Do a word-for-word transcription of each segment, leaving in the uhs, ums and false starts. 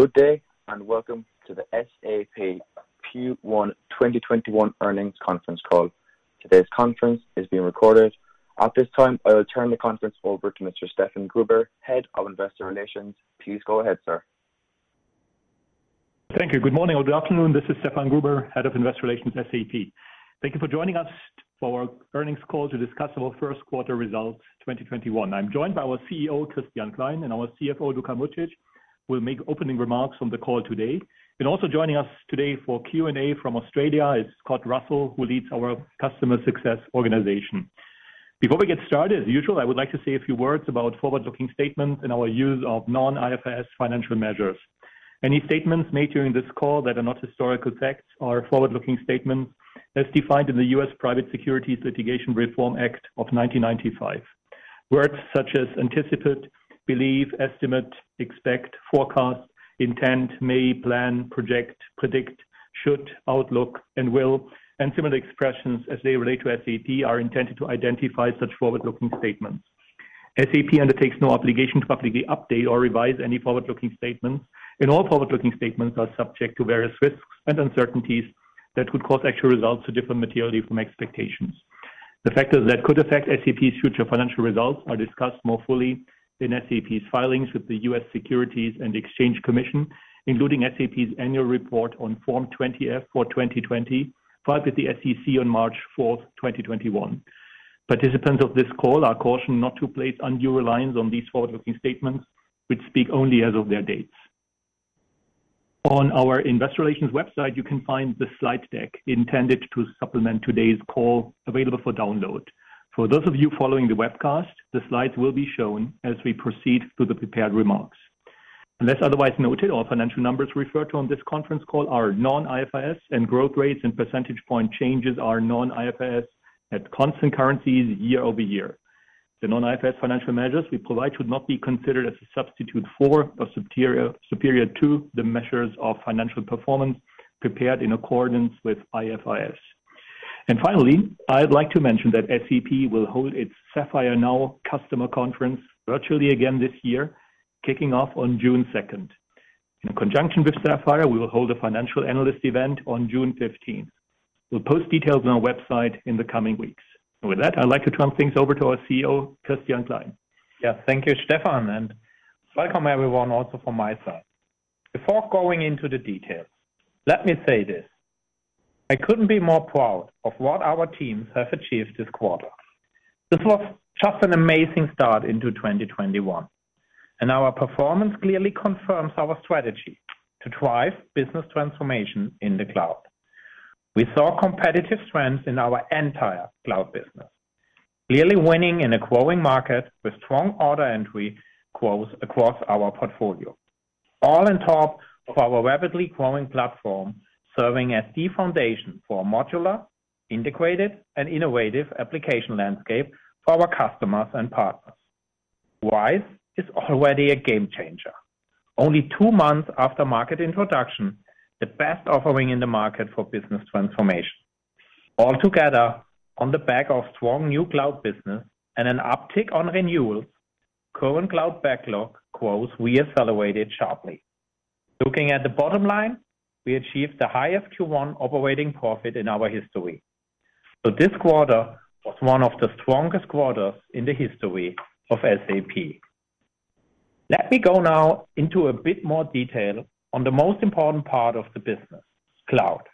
Good day, and welcome to the S A P Q one twenty twenty-one earnings conference call. Today's conference is being recorded. At this time, I will turn the conference over to Mister Stefan Gruber, Head of Investor Relations. Please go ahead, sir. Thank you. Good morning or good afternoon. This is Stefan Gruber, Head of Investor Relations, S A P. Thank you for joining us for our earnings call to discuss our first quarter results twenty twenty-one. I'm joined by our C E O, Christian Klein, and our C F O, Luka Mucic, will make opening remarks on the call today. And also joining us today for Q and A from Australia is Scott Russell, who leads our customer success organization. Before we get started, as usual, I would like to say a few words about forward-looking statements and our use of non-I F R S financial measures. Any statements made during this call that are not historical facts are forward-looking statements as defined in the U S Private Securities Litigation Reform Act of nineteen ninety-five. Words such as anticipate, believe, estimate, expect, forecast, intend, may, plan, project, predict, should, outlook, and will, and similar expressions as they relate to S A P are intended to identify such forward-looking statements. S A P undertakes no obligation to publicly update or revise any forward-looking statements, and all forward-looking statements are subject to various risks and uncertainties that could cause actual results to differ materially from expectations. The factors that could affect S A P's future financial results are discussed more fully in S A P's filings with the U S Securities and Exchange Commission, including S A P's annual report on Form twenty F for twenty twenty, filed with the S E C on March fourth, twenty twenty-one. Participants of this call are cautioned not to place undue reliance on these forward-looking statements, which speak only as of their dates. On our Investor Relations website, you can find the slide deck intended to supplement today's call, available for download. For those of you following the webcast, the slides will be shown as we proceed through the prepared remarks. Unless otherwise noted, all financial numbers referred to on this conference call are non-I F R S, and growth rates and percentage point changes are non-I F R S at constant currencies year over year. The non-I F R S financial measures we provide should not be considered as a substitute for or superior, superior to the measures of financial performance prepared in accordance with I F R S. And finally, I'd like to mention that S A P will hold its Sapphire Now customer conference virtually again this year, kicking off on June second. In conjunction with Sapphire, we will hold a financial analyst event on June fifteenth. We'll post details on our website in the coming weeks. And with that, I'd like to turn things over to our C E O, Christian Klein. Yeah, thank you, Stefan, and welcome everyone also from my side. Before going into the details, let me say this. I couldn't be more proud of what our teams have achieved this quarter. This was just an amazing start into twenty twenty-one, and our performance clearly confirms our strategy to drive business transformation in the cloud. We saw competitive strengths in our entire cloud business, clearly winning in a growing market with strong order entry growth across our portfolio, all on top of our rapidly growing platform, serving as the foundation for a modular, integrated, and innovative application landscape for our customers and partners. RISE is already a game changer. Only two months after market introduction, the best offering in the market for business transformation. Altogether, on the back of strong new cloud business and an uptick on renewals, current cloud backlog growth re-accelerated sharply. Looking at the bottom line, we achieved the highest Q one operating profit in our history. So this quarter was one of the strongest quarters in the history of S A P. Let me go now into a bit more detail on the most important part of the business, cloud.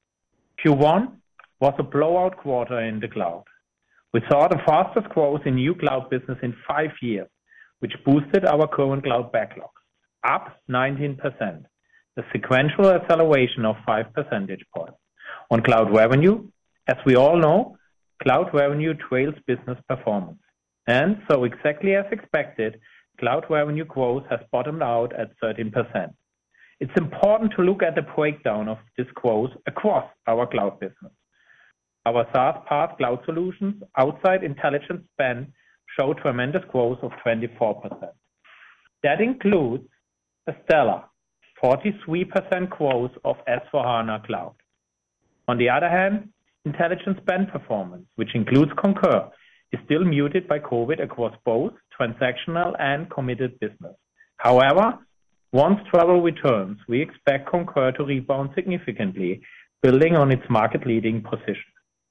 Q one was a blowout quarter in the cloud. We saw the fastest growth in new cloud business in five years, which boosted our current cloud backlog, up nineteen percent. The sequential acceleration of five percentage points. On cloud revenue, as we all know, cloud revenue trails business performance. And so exactly as expected, cloud revenue growth has bottomed out at thirteen percent. It's important to look at the breakdown of this growth across our cloud business. Our SaaS PaaS cloud solutions outside intelligent spend show tremendous growth of twenty-four percent. That includes a stellar forty-three percent growth of S four HANA Cloud. On the other hand, intelligent spend performance, which includes Concur, is still muted by COVID across both transactional and committed business. However, Once travel returns, we expect Concur to rebound significantly, building on its market-leading position.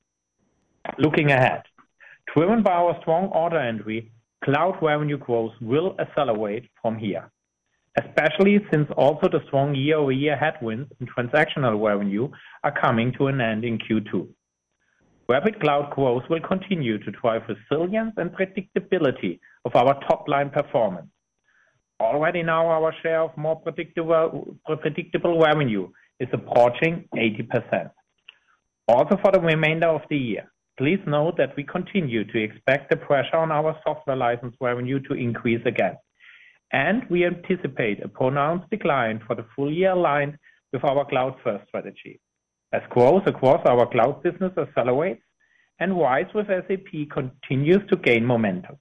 Looking ahead, driven by our strong order entry, cloud revenue growth will accelerate from here, especially since also the strong year-over-year headwinds in transactional revenue are coming to an end in Q two. Rapid cloud growth will continue to drive resilience and predictability of our top-line performance. Already now, our share of more predictable, predictable revenue is approaching eighty percent. Also for the remainder of the year, please note that we continue to expect the pressure on our software license revenue to increase again, and we anticipate a pronounced decline for the full year aligned with our cloud-first strategy, as growth across our cloud business accelerates and RISE with S A P continues to gain momentum.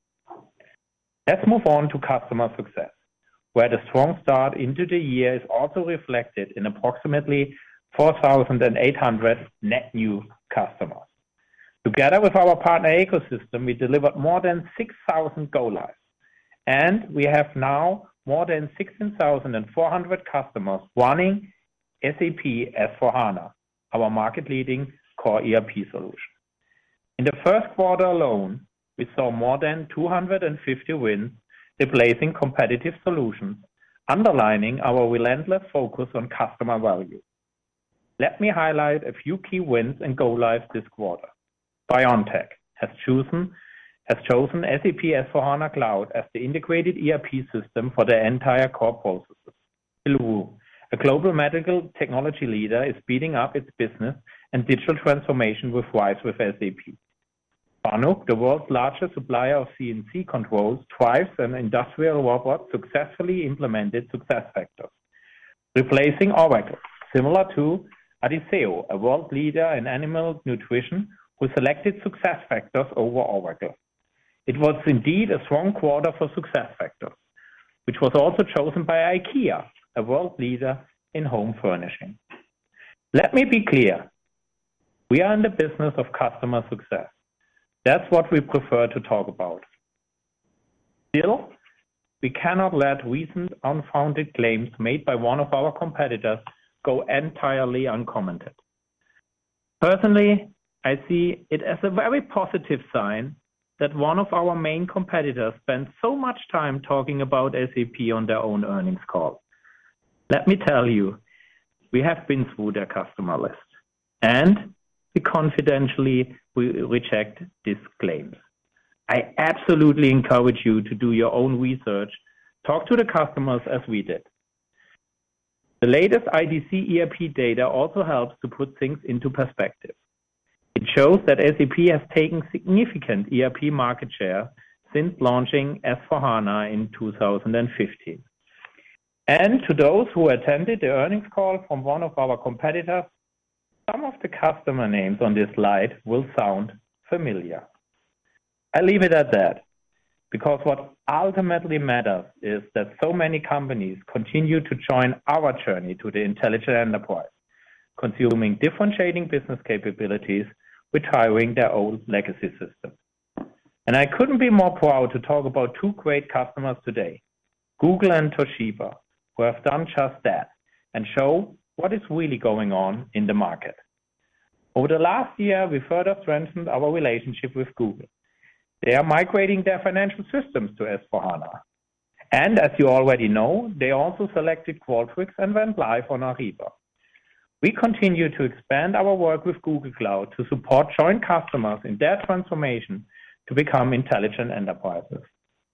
Let's move on to customer success, where the strong start into the year is also reflected in approximately four thousand eight hundred net new customers. Together with our partner ecosystem, we delivered more than six thousand go-lives, and we have now more than sixteen thousand four hundred customers running S A P S four HANA, our market-leading core E R P solution. In the first quarter alone, we saw more than two hundred fifty wins replacing competitive solutions, underlining our relentless focus on customer value. Let me highlight a few key wins and go-lives this quarter. BioNTech has chosen, has chosen S A P S four HANA Cloud as the integrated E R P system for their entire core processes. Ilwu, a global medical technology leader, is speeding up its business and digital transformation with RISE with S A P. Fanuc, the world's largest supplier of C N C controls, drives an industrial robot successfully implemented SuccessFactors, replacing Oracle, similar to Adisseo, a world leader in animal nutrition, who selected SuccessFactors over Oracle. It was indeed a strong quarter for SuccessFactors, which was also chosen by IKEA, a world leader in home furnishing. Let me be clear. We are in the business of customer success. That's what we prefer to talk about. Still, we cannot let recent unfounded claims made by one of our competitors go entirely uncommented. Personally, I see it as a very positive sign that one of our main competitors spends so much time talking about S A P on their own earnings call. Let me tell you, we have been through their customer list, and we confidentially we reject these claims. I absolutely encourage you to do your own research, talk to the customers as we did. The latest I D C E R P data also helps to put things into perspective. It shows that S A P has taken significant E R P market share since launching S four HANA in two thousand fifteen. And to those who attended the earnings call from one of our competitors, some of the customer names on this slide will sound familiar. I leave it at that, because what ultimately matters is that so many companies continue to join our journey to the intelligent enterprise, consuming differentiating business capabilities, retiring their old legacy systems. And I couldn't be more proud to talk about two great customers today, Google and Toshiba, who have done just that and show what is really going on in the market. Over the last year, we further strengthened our relationship with Google. They are migrating their financial systems to S four HANA. And as you already know, they also selected Qualtrics and went live on Ariba. We continue to expand our work with Google Cloud to support joint customers in their transformation to become intelligent enterprises.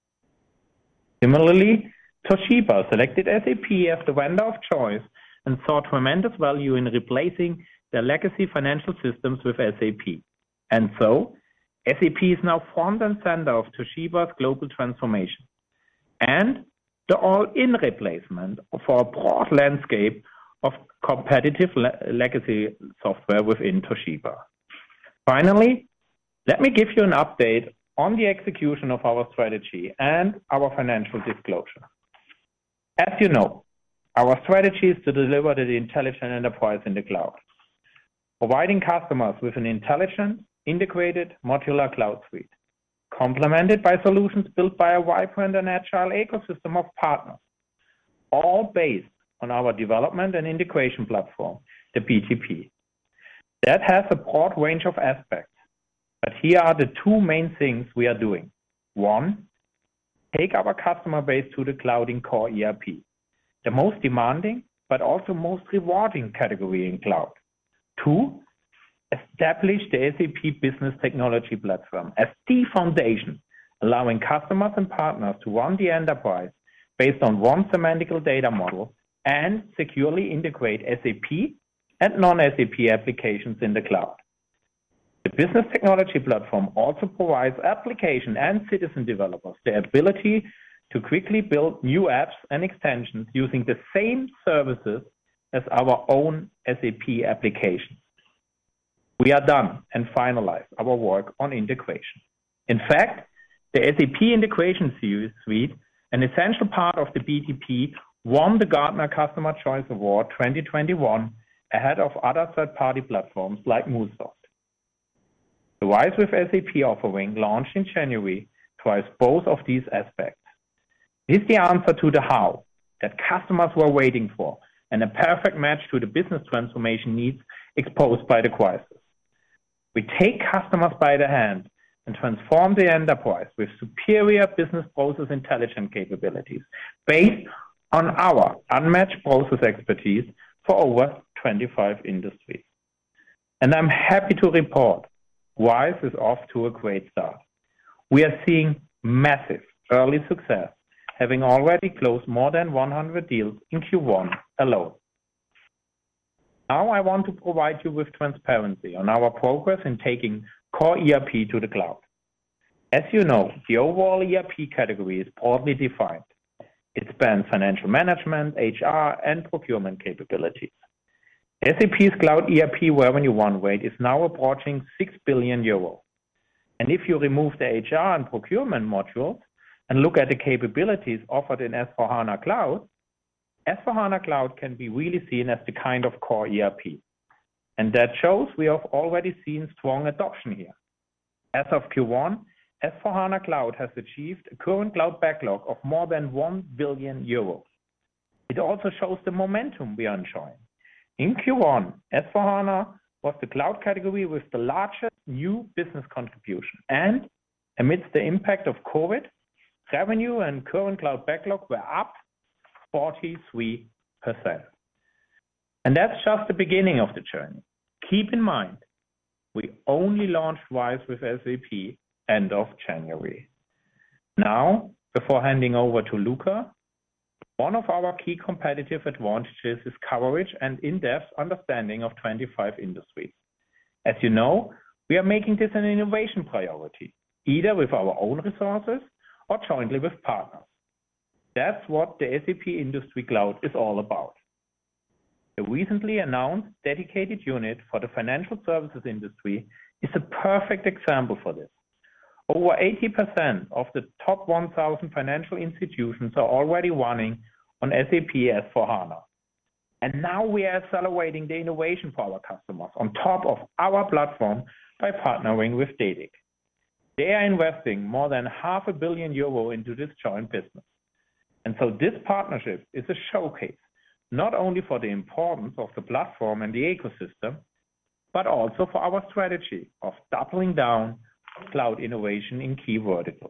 Similarly, Toshiba selected S A P as the vendor of choice and saw tremendous value in replacing their legacy financial systems with S A P. And so, S A P is now front and center of Toshiba's global transformation and the all-in replacement for a broad landscape of competitive le- legacy software within Toshiba. Finally, let me give you an update on the execution of our strategy and our financial disclosure. As you know, our strategy is to deliver the intelligent enterprise in the cloud, providing customers with an intelligent, integrated modular cloud suite, complemented by solutions built by a vibrant and agile ecosystem of partners. all based on our development and integration platform, the B T P. That has a broad range of aspects, but here are the two main things we are doing. One, take our customer base to the cloud in core E R P, the most demanding but also most rewarding category in cloud. Two, establish the S A P Business Technology Platform as the foundation, allowing customers and partners to run the enterprise based on one semantical data model and securely integrate S A P and non-S A P applications in the cloud. The Business Technology Platform also provides application and citizen developers the ability to quickly build new apps and extensions using the same services as our own S A P applications. We are done and finalized our work on integration. In fact, the S A P Integration Suite, an essential part of the B T P, won the Gartner Customer Choice Award twenty twenty-one ahead of other third-party platforms like MuleSoft. The RISE with S A P offering launched in January drives both of these aspects. It is the answer to the how that customers were waiting for and a perfect match to the business transformation needs exposed by the crisis. We take customers by the hand and transform the enterprise with superior business process intelligence capabilities based on our unmatched process expertise for over twenty-five industries. And I'm happy to report RISE is off to a great start. We are seeing massive early success, having already closed more than one hundred deals in Q one alone. Now I want to provide you with transparency on our progress in taking core E R P to the cloud. As you know, the overall E R P category is broadly defined. It spans financial management, H R, and procurement capabilities. S A P's cloud E R P revenue run rate is now approaching six billion euros. And if you remove the H R and procurement modules and look at the capabilities offered in S four HANA Cloud, S four HANA Cloud can be really seen as the kind of core E R P. And that shows we have already seen strong adoption here. As of Q one, S four HANA Cloud has achieved a current cloud backlog of more than one billion euros. It also shows the momentum we are enjoying. In Q one, S four HANA was the cloud category with the largest new business contribution. And amidst the impact of COVID, revenue and current cloud backlog were up forty-three percent. And that's just the beginning of the journey. Keep in mind, we only launched RISE with S A P end of January. Now, before handing over to Luka, one of our key competitive advantages is coverage and in-depth understanding of twenty-five industries. As you know, we are making this an innovation priority, either with our own resources or jointly with partners. That's what the S A P Industry Cloud is all about. The recently announced dedicated unit for the financial services industry is a perfect example for this. Over eighty percent of the top one thousand financial institutions are already running on S A P S four HANA. And now we are accelerating the innovation for our customers on top of our platform by partnering with D E D I C. They are investing more than half a billion euro into this joint business. And so this partnership is a showcase, not only for the importance of the platform and the ecosystem, but also for our strategy of doubling down on cloud innovation in key verticals.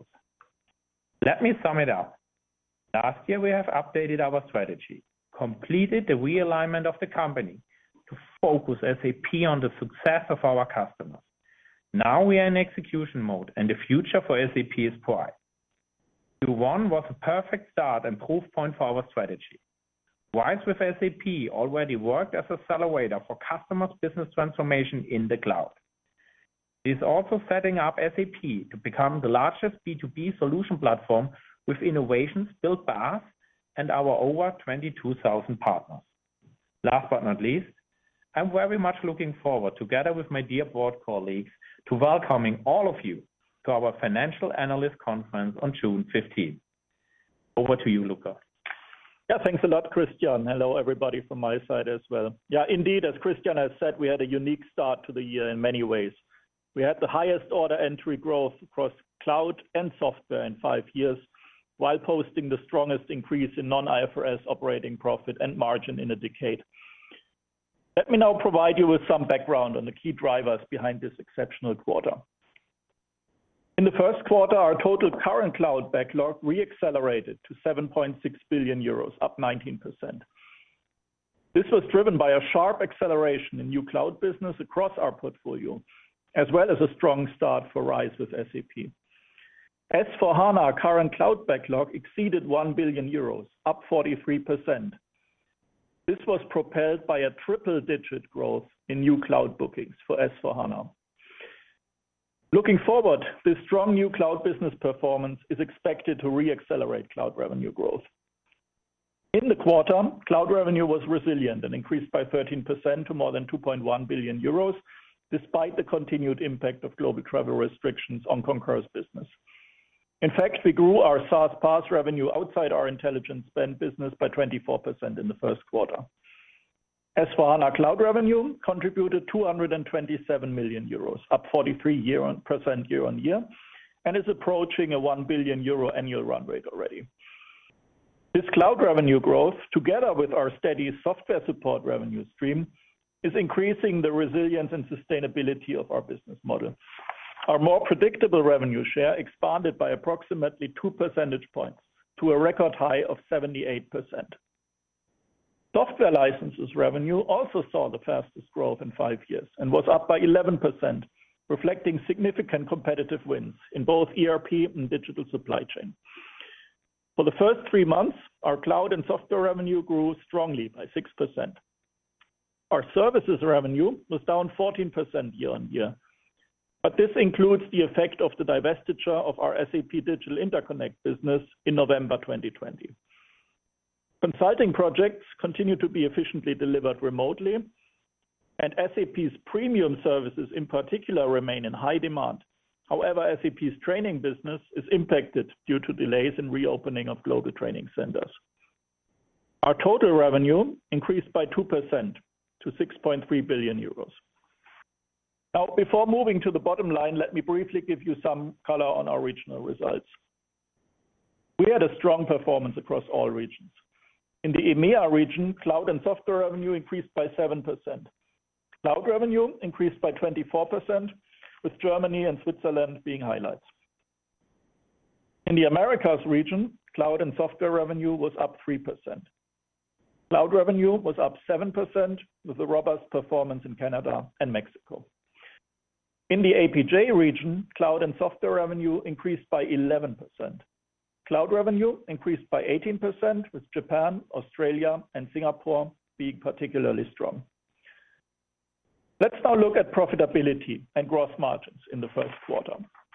Let me sum it up. Last year, we have updated our strategy, completed the realignment of the company to focus S A P on the success of our customers. Now we are in execution mode, and the future for S A P is bright. Q one was a perfect start and proof point for our strategy. RISE with S A P already worked as an accelerator for customers' business transformation in the cloud. It is also setting up S A P to become the largest B two B solution platform with innovations built by us and our over twenty-two thousand partners. Last but not least, I'm very much looking forward, together with my dear board colleagues, to welcoming all of you to our Financial Analyst Conference on June fifteenth. Over to you, Luka. Yeah, thanks a lot, Christian. Hello, everybody from my side as well. Yeah, indeed, as Christian has said, we had a unique start to the year in many ways. We had the highest order entry growth across cloud and software in five years. while posting the strongest increase in non-I F R S operating profit and margin in a decade. Let me now provide you with some background on the key drivers behind this exceptional quarter. In the first quarter, our total current cloud backlog re-accelerated to seven point six billion euros, up nineteen percent. This was driven by a sharp acceleration in new cloud business across our portfolio, as well as a strong start for RISE with S A P. S four HANA current cloud backlog exceeded one billion euros, up forty-three percent. This was propelled by a triple-digit growth in new cloud bookings for S four HANA. Looking forward, this strong new cloud business performance is expected to re-accelerate cloud revenue growth. In the quarter, cloud revenue was resilient and increased by thirteen percent to more than two point one billion euros, despite the continued impact of global travel restrictions on Concur's business. In fact, we grew our SaaS PaaS revenue outside our intelligent spend business by twenty-four percent in the first quarter. S four HANA Cloud revenue contributed two hundred twenty-seven million euros, up forty-three percent year on year, and is approaching a one billion euro annual run rate already. This cloud revenue growth, together with our steady software support revenue stream, is increasing the resilience and sustainability of our business model. Our more predictable revenue share expanded by approximately two percentage points to a record high of seventy-eight percent. Software licenses revenue also saw the fastest growth in five years and was up by eleven percent, reflecting significant competitive wins in both E R P and digital supply chain. For the first three months, our cloud and software revenue grew strongly by six percent. Our services revenue was down fourteen percent year on year, but this includes the effect of the divestiture of our S A P Digital Interconnect business in November twenty twenty. Consulting projects continue to be efficiently delivered remotely, and S A P's premium services in particular remain in high demand. However, S A P's training business is impacted due to delays in reopening of global training centers. Our total revenue increased by two percent to six point three billion euros. Now, before moving to the bottom line, let me briefly give you some color on our regional results. We had a strong performance across all regions. In the E M E A region, cloud and software revenue increased by seven percent. Cloud revenue increased by twenty-four percent, with Germany and Switzerland being highlights. In the Americas region, cloud and software revenue was up three percent. Cloud revenue was up seven percent, with a robust performance in Canada and Mexico. In the A P J region, cloud and software revenue increased by eleven percent. Cloud revenue increased by eighteen percent, with Japan, Australia, and Singapore being particularly strong. Let's now look at profitability and gross margins in the first quarter.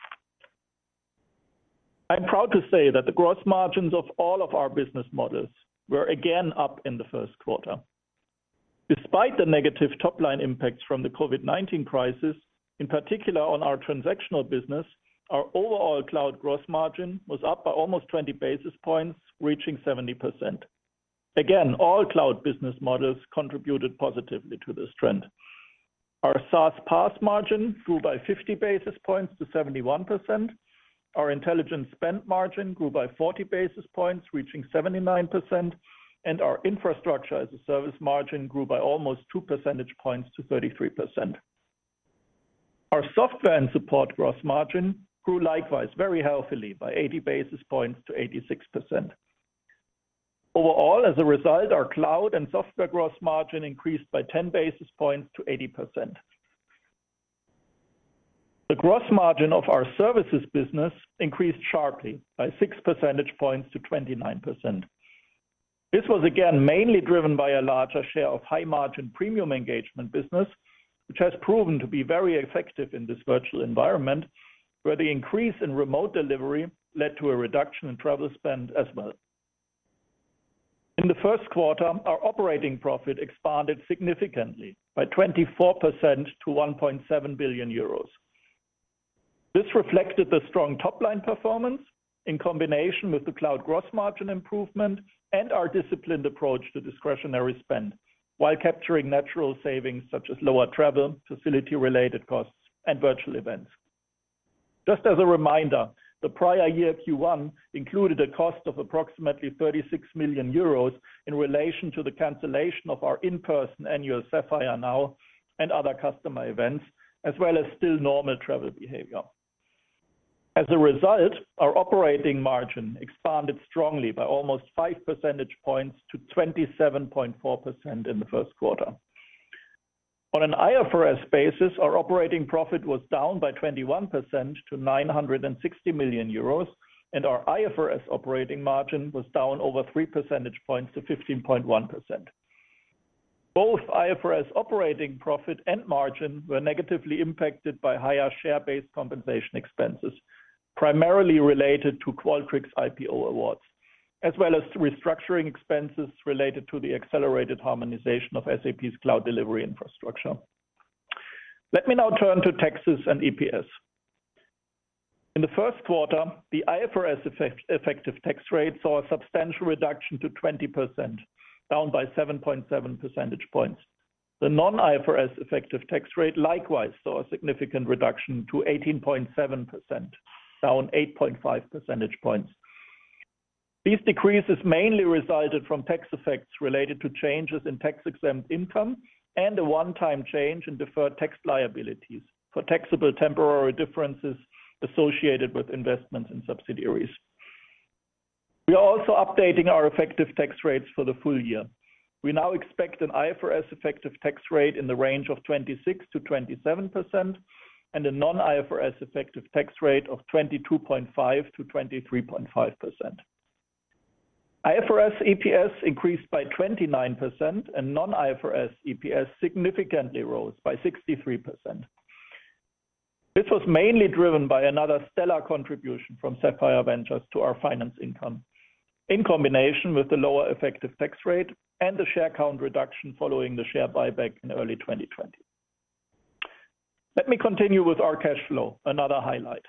I'm proud to say that the gross margins of all of our business models were again up in the first quarter. Despite the negative top-line impacts from the COVID nineteen crisis, in particular on our transactional business, our overall cloud gross margin was up by almost twenty basis points, reaching seventy percent. Again, all cloud business models contributed positively to this trend. Our SaaS PaaS margin grew by fifty basis points to seventy-one percent. Our intelligent spend margin grew by forty basis points, reaching seventy-nine percent. And our infrastructure as a service margin grew by almost two percentage points to thirty-three percent. Our software and support gross margin grew likewise very healthily by eighty basis points to eighty-six percent. Overall, as a result, our cloud and software gross margin increased by ten basis points to eighty percent. The gross margin of our services business increased sharply by six percentage points to twenty-nine percent. This was again mainly driven by a larger share of high-margin premium engagement business, which has proven to be very effective in this virtual environment, where the increase in remote delivery led to a reduction in travel spend as well. In the first quarter, our operating profit expanded significantly by twenty-four percent to one point seven billion euros. This reflected the strong top-line performance in combination with the cloud gross margin improvement and our disciplined approach to discretionary spend, while capturing natural savings such as lower travel, facility-related costs, and virtual events. Just as a reminder, the prior year Q one included a cost of approximately thirty-six million euros in relation to the cancellation of our in-person annual Sapphire Now and other customer events, as well as still normal travel behavior. As a result, our operating margin expanded strongly by almost five percentage points to twenty-seven point four percent in the first quarter. On an I F R S basis, our operating profit was down by twenty-one percent to nine hundred sixty million euros, and our I F R S operating margin was down over three percentage points to fifteen point one percent. Both I F R S operating profit and margin were negatively impacted by higher share-based compensation expenses, primarily related to Qualtrics I P O awards, as well as restructuring expenses related to the accelerated harmonization of S A P's cloud delivery infrastructure. Let me now turn to taxes and E P S. In the first quarter, the I F R S effect, effective tax rate saw a substantial reduction to twenty percent, down by seven point seven percentage points. The non-I F R S effective tax rate likewise saw a significant reduction to eighteen point seven percent, down eight point five percentage points. These decreases mainly resulted from tax effects related to changes in tax-exempt income and a one-time change in deferred tax liabilities for taxable temporary differences associated with investments in subsidiaries. We are also updating our effective tax rates for the full year. We now expect an I F R S effective tax rate in the range of twenty-six to twenty-seven percent and a non-I F R S effective tax rate of twenty-two point five to twenty-three point five percent. I F R S E P S increased by twenty-nine percent and non-I F R S E P S significantly rose by sixty-three percent. This was mainly driven by another stellar contribution from Sapphire Ventures to our finance income, in combination with the lower effective tax rate and the share count reduction following the share buyback in early twenty twenty. Let me continue with our cash flow, another highlight.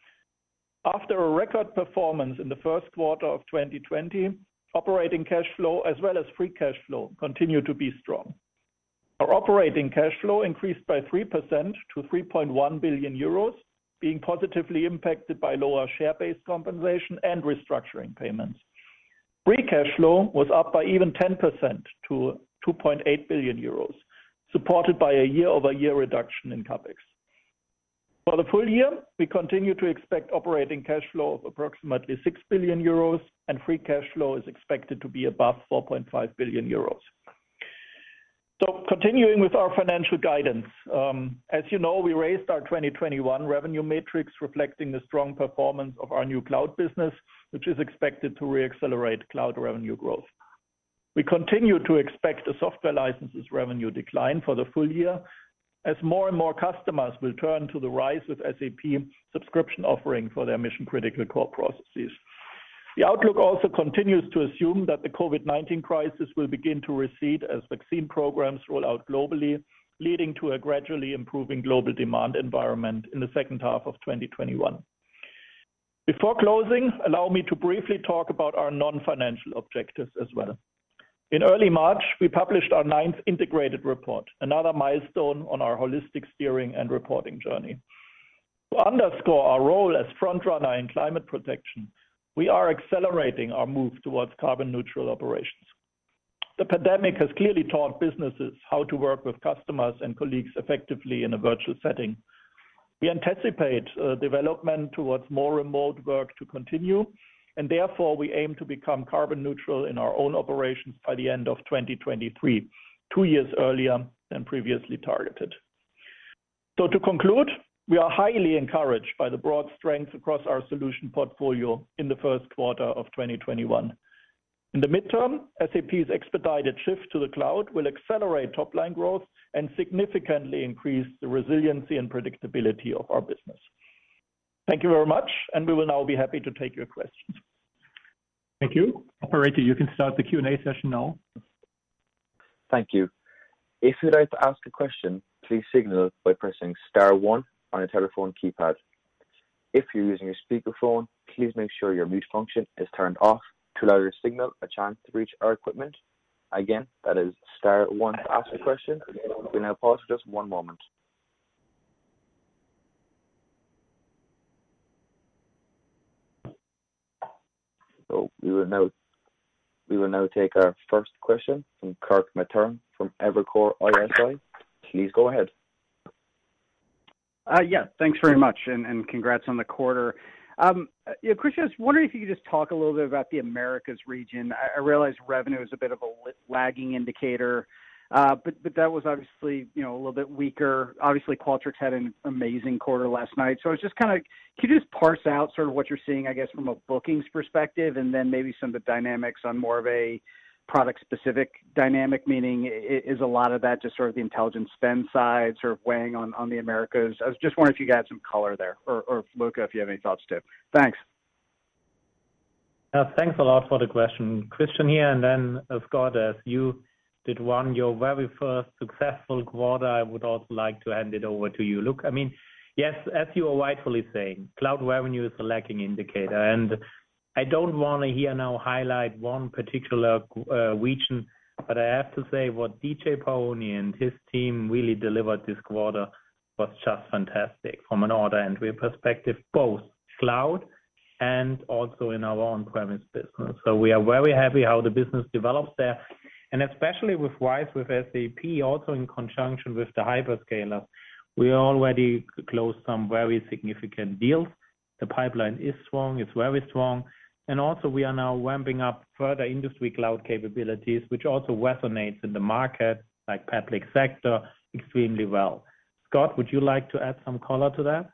After a record performance in the first quarter of twenty twenty, operating cash flow as well as free cash flow continue to be strong. Our operating cash flow increased by three percent to three point one billion euros, being positively impacted by lower share-based compensation and restructuring payments. Free cash flow was up by even ten percent to two point eight billion euros, supported by a year-over-year reduction in CapEx. For the full year, we continue to expect operating cash flow of approximately six billion euros, and free cash flow is expected to be above four point five billion euros. So continuing with our financial guidance, um, as you know, we raised our twenty twenty-one revenue matrix reflecting the strong performance of our new cloud business, which is expected to reaccelerate cloud revenue growth. We continue to expect a software licenses revenue decline for the full year, as more and more customers will turn to the RISE with S A P subscription offering for their mission-critical core processes. The outlook also continues to assume that the COVID nineteen crisis will begin to recede as vaccine programs roll out globally, leading to a gradually improving global demand environment in the second half of twenty twenty-one. Before closing, allow me to briefly talk about our non-financial objectives as well. In early March, we published our ninth integrated report, another milestone on our holistic steering and reporting journey. To underscore our role as frontrunner in climate protection, we are accelerating our move towards carbon neutral operations. The pandemic has clearly taught businesses how to work with customers and colleagues effectively in a virtual setting. We anticipate uh, development towards more remote work to continue, and therefore we aim to become carbon neutral in our own operations by the end of twenty twenty-three, two years earlier than previously targeted. So to conclude, we are highly encouraged by the broad strength across our solution portfolio in the first quarter of twenty twenty-one. In the midterm, S A P's expedited shift to the cloud will accelerate top-line growth and significantly increase the resiliency and predictability of our business. Thank you very much, and we will now be happy to take your questions. Thank you. Operator, you can start the Q and A session now. Thank you. If you'd like to ask a question, please signal by pressing star one on your telephone keypad. If you're using a speakerphone, please make sure your mute function is turned off to allow your signal a chance to reach our equipment. Again, that is star one to ask a question. We'll now pause for just one moment. So we will now we will now take our first question from Kirk Materne from Evercore I S I. Please go ahead. Uh, yeah, thanks very much, and, and congrats on the quarter. Um, you know, Christian, I was wondering if you could just talk a little bit about the Americas region. I, I realize revenue is a bit of a lagging indicator, uh, but but that was obviously, you know, a little bit weaker. Obviously, Qualtrics had an amazing quarter last night. So I was just kind of, can you just parse out sort of what you're seeing, I guess, from a bookings perspective, and then maybe some of the dynamics on more of a product-specific dynamic, meaning is a lot of that just sort of the intelligent spend side sort of weighing on, on the Americas? I was just wondering if you got some color there, or, or Luka, if you have any thoughts too. Thanks. Uh, thanks a lot for the question. Christian here, and then uh, Scott, as you did one, your very first successful quarter, I would also like to hand it over to you. Look, I mean, yes, as you are rightfully saying, cloud revenue is a lacking indicator, and I don't want to here now highlight one particular uh, region, but I have to say what D J Paoni and his team really delivered this quarter was just fantastic from an order entry perspective, both cloud and also in our on-premise business. So we are very happy how the business develops there, and especially with RISE with S A P, also in conjunction with the hyperscalers, we already closed some very significant deals. The pipeline is strong, it's very strong. And also we are now ramping up further industry cloud capabilities, which also resonates in the market, like public sector, extremely well. Scott, would you like to add some color to that?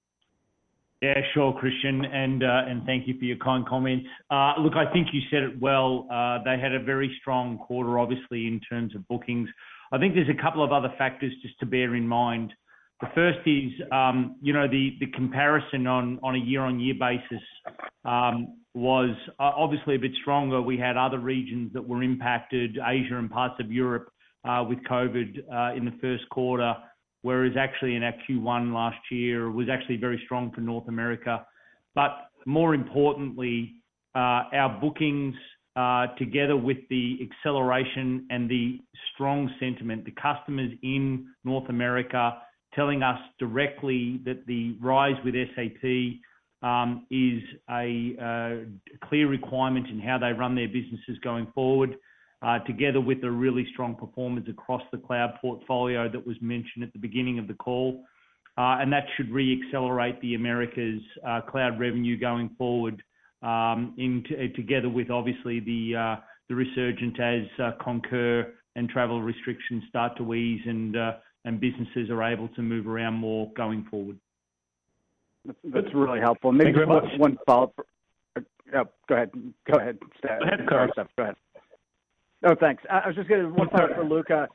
Yeah, sure, Christian, and uh, and thank you for your kind comments. Uh, look, I think you said it well. Uh, they had a very strong quarter, obviously, in terms of bookings. I think there's a couple of other factors just to bear in mind. The first is, um, you know, the, the comparison on, on a year-on-year basis um, was uh, obviously a bit stronger. We had other regions that were impacted, Asia and parts of Europe, uh, with COVID uh, in the first quarter, whereas actually in our Q one last year was actually very strong for North America. But more importantly, uh, our bookings, uh, together with the acceleration and the strong sentiment, the customers in North America telling us directly that the RISE with S A P um, is a, a clear requirement in how they run their businesses going forward, uh, together with a really strong performance across the cloud portfolio that was mentioned at the beginning of the call. Uh, and that should re-accelerate the Americas uh, cloud revenue going forward, um, in t- together with obviously the uh, the resurgence as uh, Concur and travel restrictions start to ease and uh, and businesses are able to move around more going forward. That's, that's really helpful. Maybe just one, one follow-up. Uh, oh, go ahead. Go ahead. Go ahead, Carl. Go ahead. Oh, thanks. I, I was just going to one follow-up for Luka.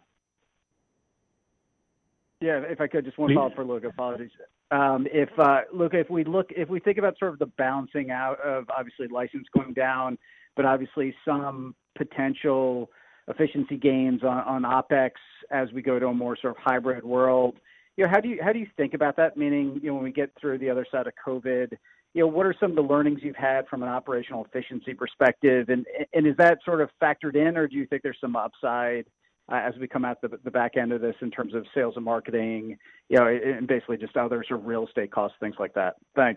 Yeah, if I could, just one follow-up for Luka. Apologies. Um, if uh, Luka, if we look, if we think about sort of the balancing out of obviously license going down, but obviously some potential efficiency gains on, on OpEx as we go to a more sort of hybrid world. You know, how do you how do you think about that? Meaning, you know, when we get through the other side of COVID, you know, what are some of the learnings you've had from an operational efficiency perspective, and and is that sort of factored in, or do you think there's some upside uh, as we come out the the back end of this in terms of sales and marketing, you know, and basically just other sort of real estate costs, things like that? Thanks.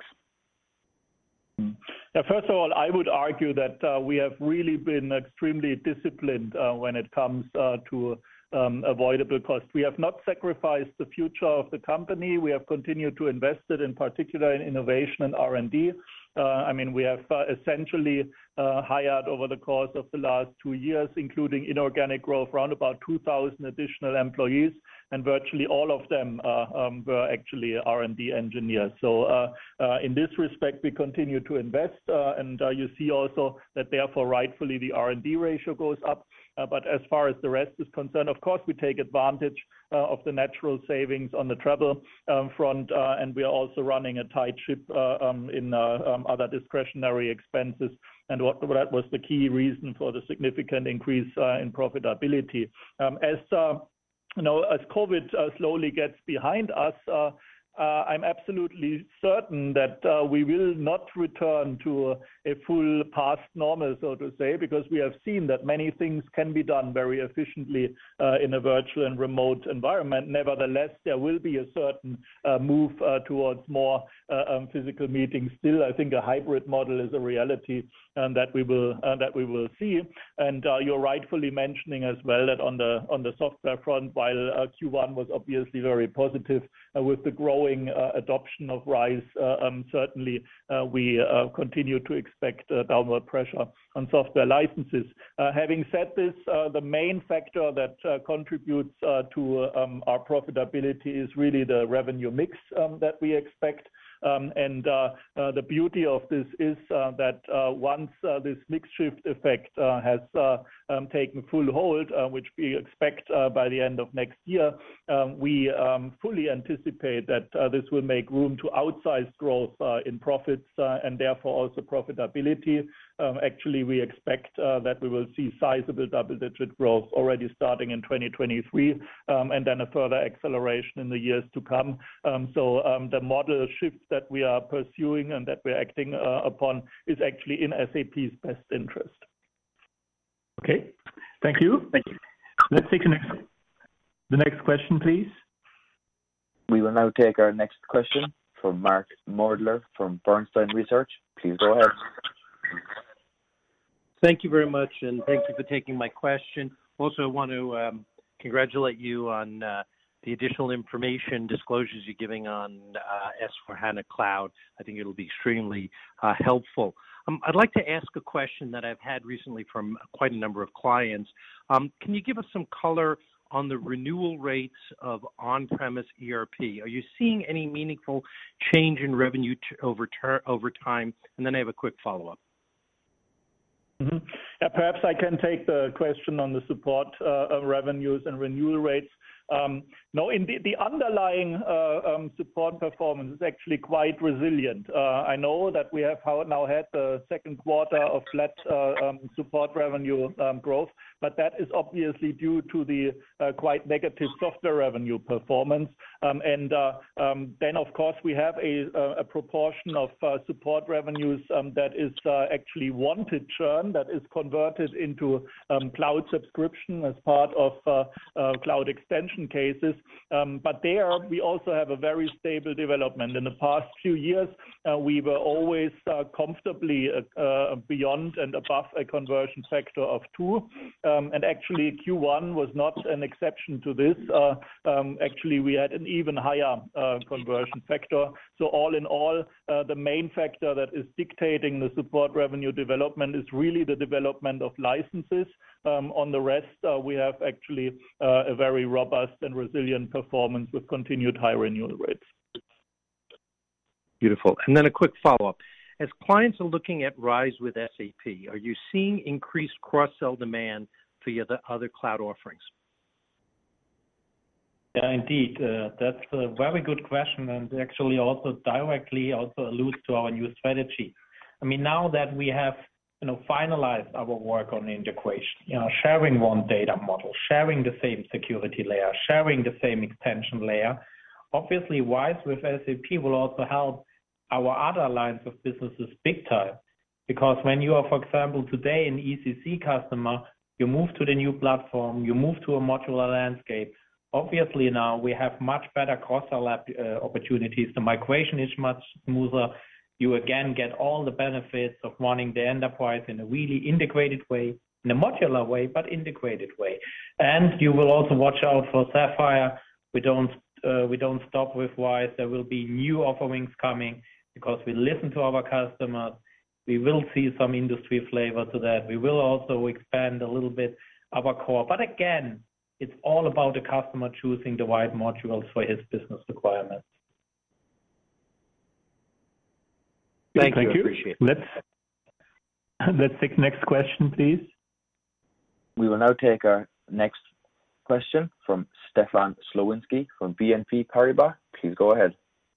Yeah, first of all, I would argue that uh, we have really been extremely disciplined uh, when it comes uh, to um, avoidable costs. We have not sacrificed the future of the company. We have continued to invest it, in particular in innovation and R and D. Uh, I mean, we have uh, essentially uh, hired over the course of the last two years, including inorganic growth, around about two thousand additional employees, and virtually all of them uh, um, were actually R and D engineers. So uh, uh, in this respect, we continue to invest, uh, and uh, you see also that therefore rightfully the R and D ratio goes up. Uh, but as far as the rest is concerned, of course, we take advantage uh, of the natural savings on the travel um, front, uh, and we are also running a tight ship uh, um, in uh, um, other discretionary expenses. And what, that was the key reason for the significant increase uh, in profitability. Um, as uh, you know, as COVID uh, slowly gets behind us, uh, uh, I'm absolutely certain that uh, we will not return to a, a full past normal, so to say, because we have seen that many things can be done very efficiently uh, in a virtual and remote environment. Nevertheless, there will be a certain uh, move uh, towards more uh, um, physical meetings. Still, I think a hybrid model is a reality um, that we will uh, that we will see. And uh, you're rightfully mentioning as well that on the on the software front, while uh, Q one was obviously very positive uh, with the growing uh, adoption of RISE, uh, um, certainly uh, we uh, continue to expect uh, downward pressure on software licenses. Uh, having said this, uh, the main factor that uh, contributes uh, to um, our profitability is really the revenue mix um, that we expect. Um, and uh, uh, the beauty of this is uh, that uh, once uh, this mix shift effect uh, has uh, um, taken full hold, uh, which we expect uh, by the end of next year, um, we um, fully anticipate that uh, this will make room to outsized growth uh, in profits uh, and therefore also profitability. Um, actually, we expect uh, that we will see sizable double-digit growth already starting in twenty twenty-three, um, and then a further acceleration in the years to come. Um, so um, the model shift that we are pursuing and that we're acting uh, upon is actually in S A P's best interest. Okay, thank you. Thank you. Let's take the next, the next question, please. We will now take our next question from Mark Mordler from Bernstein Research. Please go ahead. Thank you very much, and thank you for taking my question. Also, I want to um, congratulate you on uh, the additional information disclosures you're giving on uh, S four HANA Cloud. I think it'll be extremely uh, helpful. Um, I'd like to ask a question that I've had recently from quite a number of clients. Um, can you give us some color on the renewal rates of on-premise E R P? Are you seeing any meaningful change in revenue t- over, ter- over time? And then I have a quick follow-up. Mm-hmm. Yeah, perhaps I can take the question on the support uh, revenues and renewal rates. Um, no, in the, the underlying uh, um, support performance is actually quite resilient. Uh, I know that we have now had the second quarter of flat uh, um, support revenue um, growth, but that is obviously due to the uh, quite negative software revenue performance. Um, and uh, um, then, of course, we have a, a proportion of uh, support revenues um, that is uh, actually wanted churn, that is converted into um, cloud subscription as part of uh, uh, cloud extension cases, um, but there we also have a very stable development. In the past few years, uh, we were always uh, comfortably uh, uh, beyond and above a conversion factor of two, um, and actually Q one was not an exception to this. Uh, um, actually, we had an even higher uh, conversion factor. So all in all, uh, the main factor that is dictating the support revenue development is really the development of licenses. Um, on the rest, uh, we have actually uh, a very robust and resilient performance with continued high renewal rates. Beautiful. And then a quick follow-up. As clients are looking at RISE with S A P, are you seeing increased cross-sell demand for your other cloud offerings? Yeah, indeed. Uh, that's a very good question, and actually also directly also alludes to our new strategy. I mean, now that we have you know, finalized our work on integration, you know, sharing one data model, sharing the same security layer, sharing the same extension layer. Obviously, RISE with S A P will also help our other lines of businesses big time. Because when you are, for example, today an E C C customer, you move to the new platform, you move to a modular landscape. Obviously now we have much better cross-sell uh, opportunities. The migration is much smoother. You again get all the benefits of running the enterprise in a really integrated way, in a modular way, but integrated way. And you will also watch out for Sapphire. We don't uh, we don't stop with RISE. There will be new offerings coming because we listen to our customers. We will see some industry flavor to that. We will also expand a little bit our core. But again, it's all about the customer choosing the right modules for his business requirements. Thank, Thank you. you. Appreciate it. Let's, let's take the next question, please. We will now take our next question from Stefan Slowinski from B N P Paribas. Please go ahead.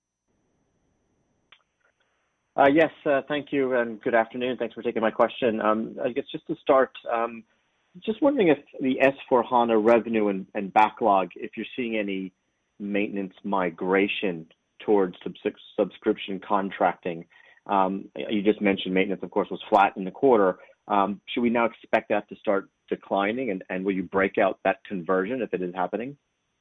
Uh, yes, uh, thank you, and good afternoon. Thanks for taking my question. Um, I guess just to start, um, just wondering if the S four HANA revenue and, and backlog, if you're seeing any maintenance migration towards subscription contracting. Um, you just mentioned maintenance, of course, was flat in the quarter. Um, should we now expect that to start declining, and, and will you break out that conversion if it is happening?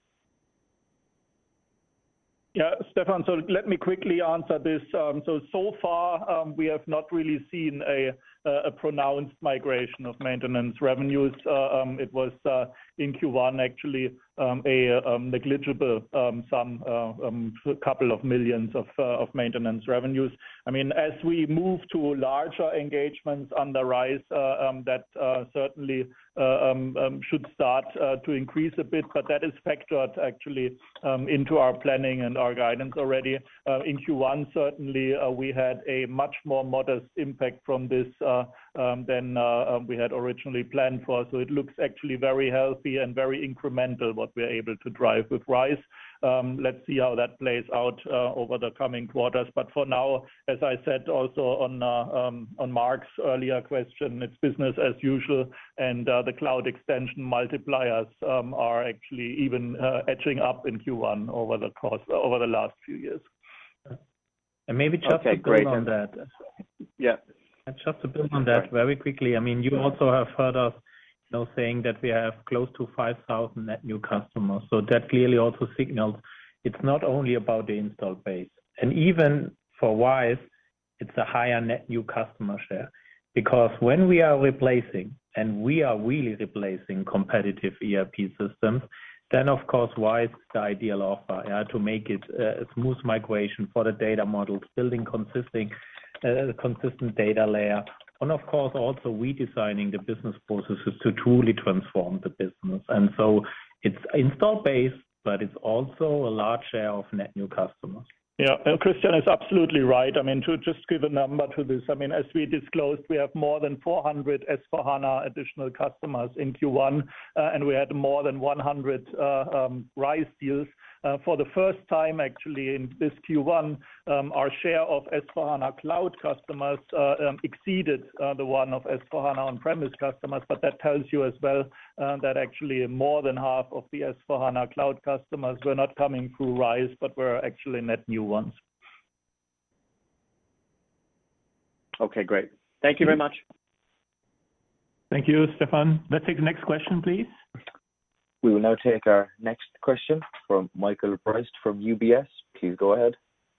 Yeah, Stefan, so let me quickly answer this. Um, so, so far, um, we have not really seen a, a pronounced migration of maintenance revenues. Uh, um, it was uh, in Q one actually um, a um, negligible um, sum, uh, um, a couple of millions of, uh, of maintenance revenues. I mean, as we move to larger engagements under RISE, uh, um, that uh, certainly uh, um, um, should start uh, to increase a bit, but that is factored actually um, into our planning and our guidance already. Uh, in Q one, certainly uh, we had a much more modest impact from this uh, um, than uh, we had originally planned for. So it looks actually very healthy and very incremental what we're able to drive with RISE. Um, let's see how that plays out uh, over the coming quarters. But for now, as I said also on uh, um, on Mark's earlier question, it's business as usual, and uh, the cloud extension multipliers um, are actually even uh, edging up in Q one over the course over the last few years. And maybe just okay, to build great. on that. Yeah. And just to build on that very quickly, I mean, you also have heard us you know, saying that we have close to five thousand net new customers. So that clearly also signals it's not only about the installed base. And even for RISE, it's a higher net new customer share. Because when we are replacing, and we are really replacing competitive E R P systems, then of course RISE is the ideal offer yeah, to make it a smooth migration for the data models, building consistent, uh, consistent data layer, and of course also redesigning the business processes to truly transform the business. And so it's install base, but it's also a large share of net new customers. Yeah, Christian is absolutely right. I mean, to just give a number to this, I mean, as we disclosed, we have more than four hundred S four HANA additional customers in Q one, uh, and we had more than one hundred uh, um, RISE deals. Uh, for the first time, actually, in this Q one, um, our share of S four HANA Cloud customers uh, um, exceeded uh, the one of S four HANA on-premise customers, but that tells you as well uh, that actually more than half of the S four HANA Cloud customers were not coming through RISE, but were actually net new ones. Okay, great. Thank you very much. Thank you, Stefan. Let's take the next question, please. We will now take our next question from Michael Briest from U B S. Please go ahead.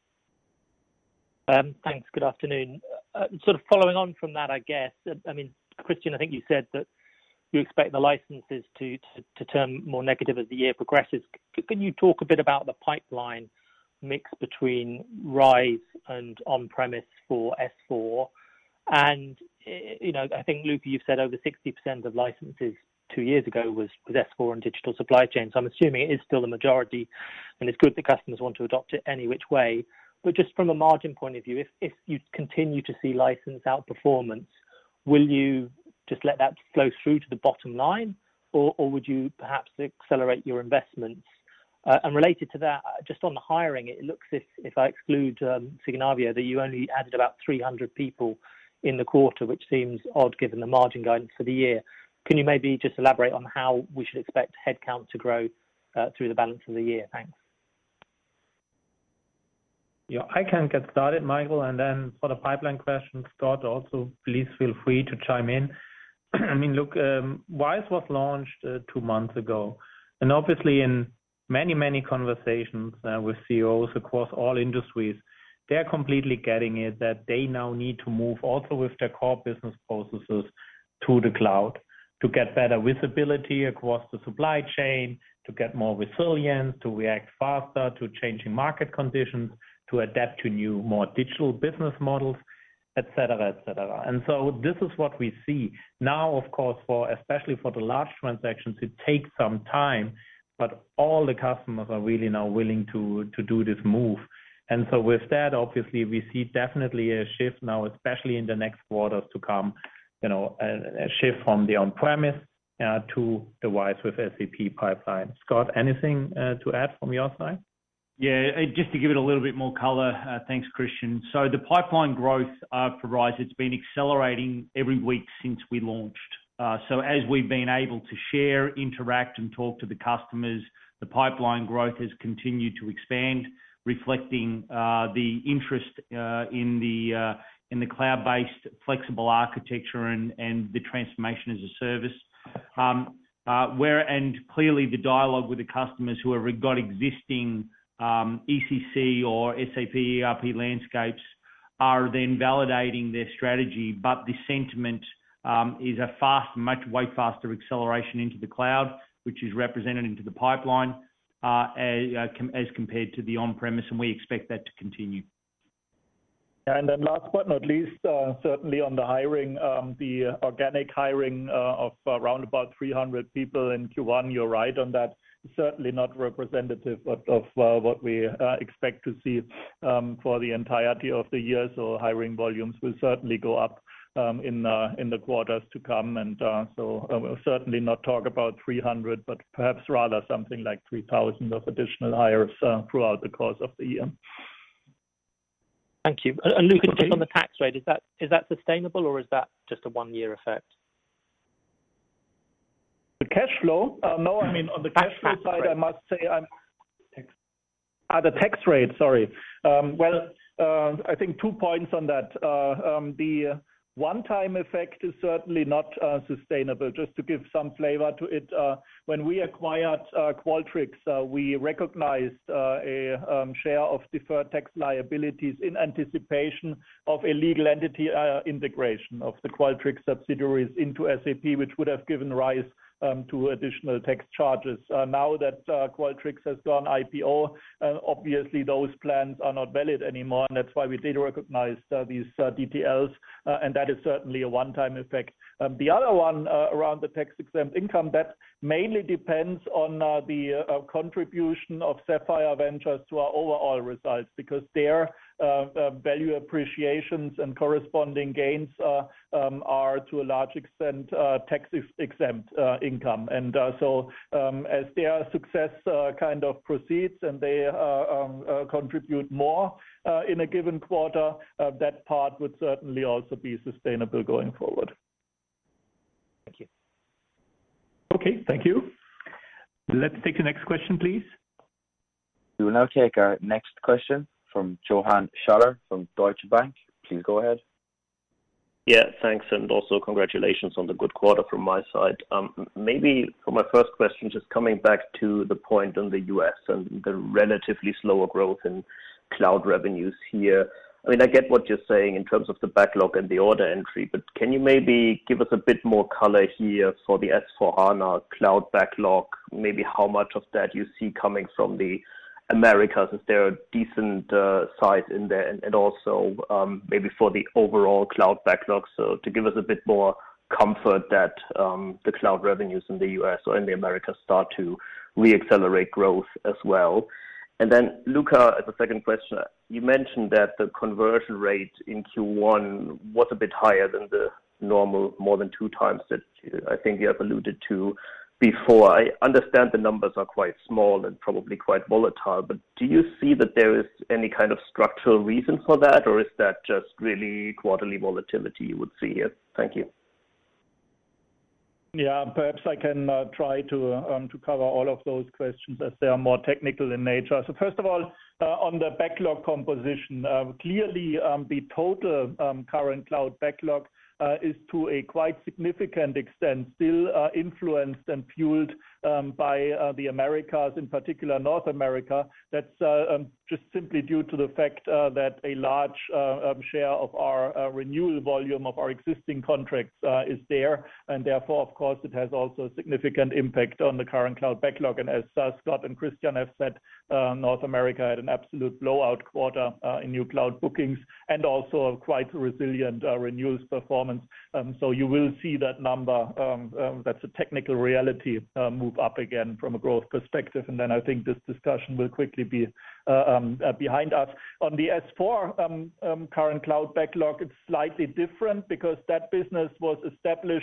Um, thanks. Good afternoon. Uh, sort of following on from that, I guess. I mean, Christian, I think you said that you expect the licenses to, to, to turn more negative as the year progresses. Can you talk a bit about the pipeline mix between RISE and on-premise for S four? And, you know, I think, Luka, you've said over sixty percent of licenses two years ago was, was S four and digital supply chain. So I'm assuming it is still the majority, and it's good that customers want to adopt it any which way. But just from a margin point of view, if, if you continue to see license outperformance, will you just let that flow through to the bottom line, or, or would you perhaps accelerate your investments? Uh, and related to that, just on the hiring, it looks if, if I exclude um, Signavio, that you only added about three hundred people in the quarter, which seems odd given the margin guidance for the year. Can you maybe just elaborate on how we should expect headcount to grow uh, through the balance of the year? Thanks. Yeah, I can get started, Michael, and then for the pipeline question, Scott, also please feel free to chime in. I mean, look, um, RISE was launched uh, two months ago, and obviously in many, many conversations uh, with C E Os across all industries, they're completely getting it that they now need to move also with their core business processes to the cloud to get better visibility across the supply chain, to get more resilience, to react faster to changing market conditions, to adapt to new, more digital business models, et cetera, et cetera. And so this is what we see. Now, of course, for especially for the large transactions, it takes some time, but all the customers are really now willing to, to do this move. And so with that, obviously, we see definitely a shift now, especially in the next quarters to come, you know, a, a shift from the on-premise uh, to the RISE with S A P pipeline. Scott, anything uh, to add from your side? Yeah, just to give it a little bit more color, uh, thanks, Christian. So the pipeline growth uh, for RISE, it's been accelerating every week since we launched. Uh, so as we've been able to share, interact, and talk to the customers, the pipeline growth has continued to expand. reflecting uh, the interest uh, in the uh, in the cloud-based flexible architecture and, and the transformation as a service. Um, uh, where and clearly the dialogue with the customers who have got existing um, E C C or S A P E R P landscapes are then validating their strategy, but the sentiment um, is a fast, much way faster acceleration into the cloud, which is represented into the pipeline uh, as, uh, com- as compared to the on-premise, and we expect that to continue. And then last but not least, uh, certainly on the hiring, um, the organic hiring uh, of around about three hundred people in Q one, you're right on that. Certainly not representative of, of uh, what we uh, expect to see um, for the entirety of the year. So hiring volumes will certainly go up um, in uh, in the quarters to come. And uh, so uh, we'll certainly not talk about three hundred, but perhaps rather something like three thousand of additional hires uh, throughout the course of the year. Thank you. And Luka, just on the tax rate, is that is that sustainable or is that just a one-year effect? The cash flow? Uh, no, I mean, on the cash flow side, I must say I'm... Ah, the tax rate, sorry. Um, well, uh, I think two points on that. Uh, um, the one-time effect is certainly not uh, sustainable. Just to give some flavor to it, uh, when we acquired uh, Qualtrics, uh, we recognized uh, a um, share of deferred tax liabilities in anticipation of a legal entity uh, integration of the Qualtrics subsidiaries into S A P, which would have given rise Um, to additional tax charges. Uh, now that uh, Qualtrics has gone I P O, uh, obviously those plans are not valid anymore, and that's why we did recognize uh, these uh, D T Ls, uh, and that is certainly a one-time effect. Um, the other one uh, around the tax-exempt income, that mainly depends on uh, the uh, contribution of Sapphire Ventures to our overall results, because their uh, uh, value appreciations and corresponding gains uh, um, are to a large extent uh, tax-exempt uh, income. And uh, so um, as their success uh, kind of proceeds and they uh, um, uh, contribute more uh, in a given quarter, uh, that part would certainly also be sustainable going forward. Thank you. Okay, thank you. Let's take the next question, please. We will now take our next question from Johann Schaller from Deutsche Bank. Please go ahead. Yeah, thanks, and also congratulations on the good quarter from my side. Um, maybe for my first question, just coming back to the point on the U S and the relatively slower growth in cloud revenues here. I mean, I get what you're saying in terms of the backlog and the order entry, but can you maybe give us a bit more color here for the S four HANA cloud backlog? Maybe how much of that you see coming from the Americas? Is there a decent uh, size in there? And, and also um, maybe for the overall cloud backlog, so to give us a bit more comfort that um, the cloud revenues in the U S or in the Americas start to reaccelerate growth as well. And then, Luka, as a second question, you mentioned that the conversion rate in Q one was a bit higher than the normal, more than two times that I think you have alluded to before. I understand the numbers are quite small and probably quite volatile, but do you see that there is any kind of structural reason for that, or is that just really quarterly volatility you would see here? Thank you. Yeah, perhaps I can uh, try to um, to cover all of those questions as they are more technical in nature. So first of all, uh, on the backlog composition, uh, clearly um, the total um, current cloud backlog Uh, is to a quite significant extent still uh, influenced and fueled um, by uh, the Americas, in particular North America. That's uh, um, just simply due to the fact uh, that a large uh, um, share of our uh, renewal volume of our existing contracts uh, is there, and therefore, of course, it has also a significant impact on the current cloud backlog. And as uh, Scott and Christian have said, uh, North America had an absolute blowout quarter uh, in new cloud bookings and also a quite resilient uh, renewals performance. Um, so you will see that number, um, um, that's a technical reality, uh, move up again from a growth perspective. And then I think this discussion will quickly be uh, um, uh, behind us. On the S four um, um, current cloud backlog, it's slightly different because that business was established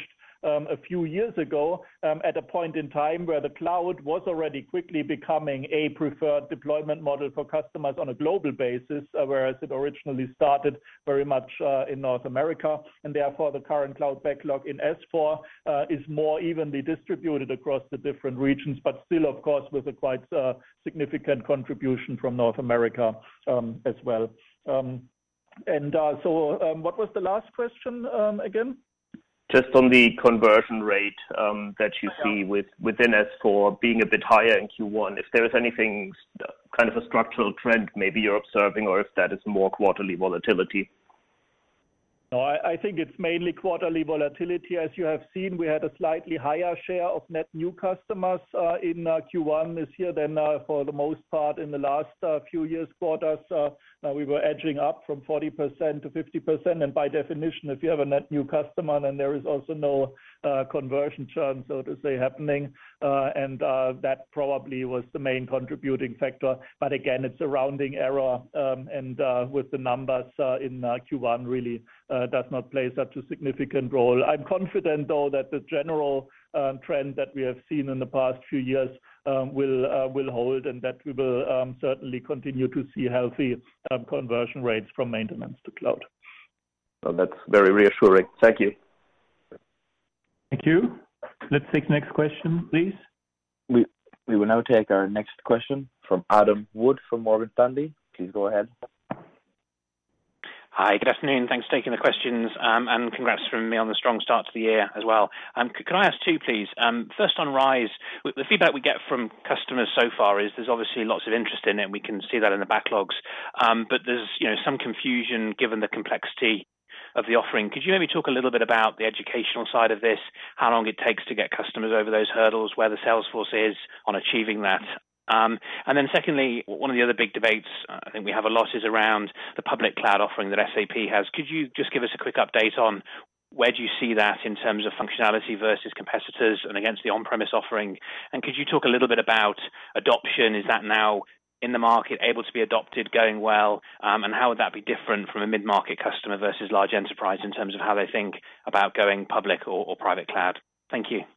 um, a few years ago um, at a point in time where the cloud was already quickly becoming a preferred deployment model for customers on a global basis, uh, whereas it originally started very much uh, in North America, and therefore the current cloud backlog in S four uh, is more evenly distributed across the different regions, but still, of course, with a quite uh, significant contribution from North America um, as well. Um, and uh, so um, what was the last question um, again? Just on the conversion rate um, that you see with, within S four being a bit higher in Q one, if there is anything kind of a structural trend maybe you're observing, or if that is more quarterly volatility. No, I, I think it's mainly quarterly volatility. As you have seen, we had a slightly higher share of net new customers uh, in uh, Q one this year than uh, for the most part in the last uh, few years quarters. Uh, uh, we were edging up from forty percent to fifty percent, and by definition, if you have a net new customer, then there is also no uh, conversion churn, so to say, happening, uh, and uh, that probably was the main contributing factor. But again, it's a rounding error, um, and uh, with the numbers uh, in uh, Q one really Uh, does not play such a significant role. I'm confident, though, that the general um, trend that we have seen in the past few years um, will uh, will hold, and that we will um, certainly continue to see healthy um, conversion rates from maintenance to cloud. Well, that's very reassuring. Thank you. Thank you. Let's take the next question, please. We we will now take our next question from Adam Wood from Morgan Stanley. Please go ahead. Hi, good afternoon. Thanks for taking the questions, um, and congrats from me on the strong start to the year as well. Um, could, could I ask two, please? Um, first on RISE, the feedback we get from customers so far is there's obviously lots of interest in it, and we can see that in the backlogs, um, but there's you know some confusion given the complexity of the offering. Could you maybe talk a little bit about the educational side of this, how long it takes to get customers over those hurdles, where the sales force is on achieving that? Um, and then secondly, one of the other big debates uh, I think we have a lot is around the public cloud offering that S A P has. Could you just give us a quick update on where do you see that in terms of functionality versus competitors and against the on-premise offering? And could you talk a little bit about adoption? Is that now in the market, able to be adopted, going well? Um, and how would that be different from a mid-market customer versus large enterprise in terms of how they think about going public or, or private cloud? Thank you.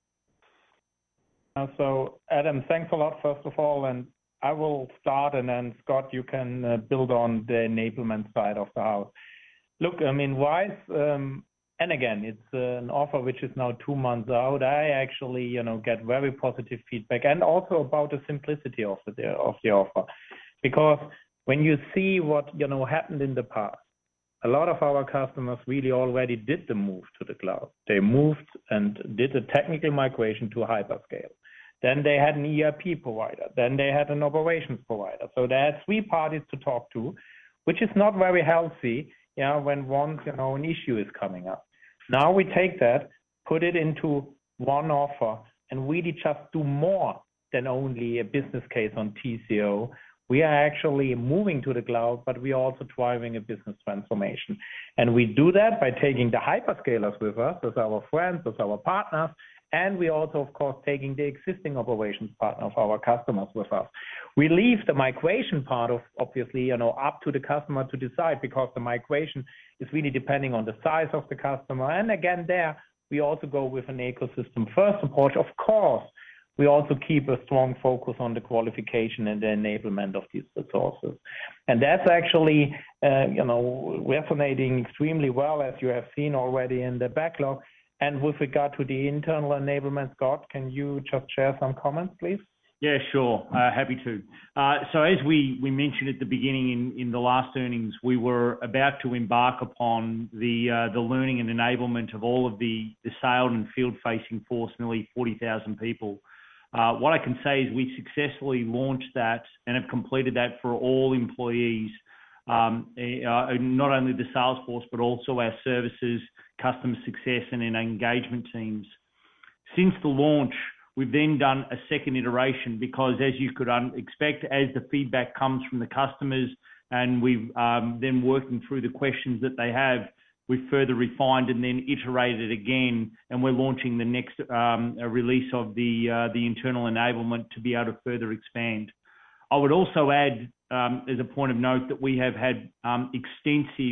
Uh, so, Adam, thanks a lot, first of all, and I will start, and then, Scott, you can uh, build on the enablement side of the house. Look, I mean, RISE, um, and again, it's uh, an offer which is now two months out. I actually, you know, get very positive feedback, and also about the simplicity of the, of the offer. Because when you see what, you know, happened in the past, a lot of our customers really already did the move to the cloud. They moved and did a technical migration to hyperscale. Then they had an E R P provider. Then they had an operations provider. So they had three parties to talk to, which is not very healthy, you know, when one, you know, an issue is coming up. Now we take that, put it into one offer, and really just do more than only a business case on T C O. We are actually moving to the cloud, but we are also driving a business transformation. And we do that by taking the hyperscalers with us as our friends, as our partners, and we also, of course, taking the existing operations partner of our customers with us. We leave the migration part of, obviously, you know, up to the customer to decide, because the migration is really depending on the size of the customer. And again, there, we also go with an ecosystem first approach. Of course, we also keep a strong focus on the qualification and the enablement of these resources. And that's actually, uh, you know, resonating extremely well, as you have seen already in the backlog. And with regard to the internal enablement, Scott, can you just share some comments, please? Yeah, sure. Uh, happy to. Uh, so as we, we mentioned at the beginning in, in the last earnings, we were about to embark upon the uh, the learning and enablement of all of the, the sales and field-facing force, nearly forty thousand people. Uh, what I can say is we successfully launched that and have completed that for all employees, um, uh, not only the sales force, but also our services, customer success, and in engagement teams. Since the launch, we've then done a second iteration, because as you could un- expect, as the feedback comes from the customers and we've um, then working through the questions that they have, we've further refined and then iterated again, and we're launching the next um, release of the uh, the internal enablement to be able to further expand. I would also add, um, as a point of note, that we have had um, extensive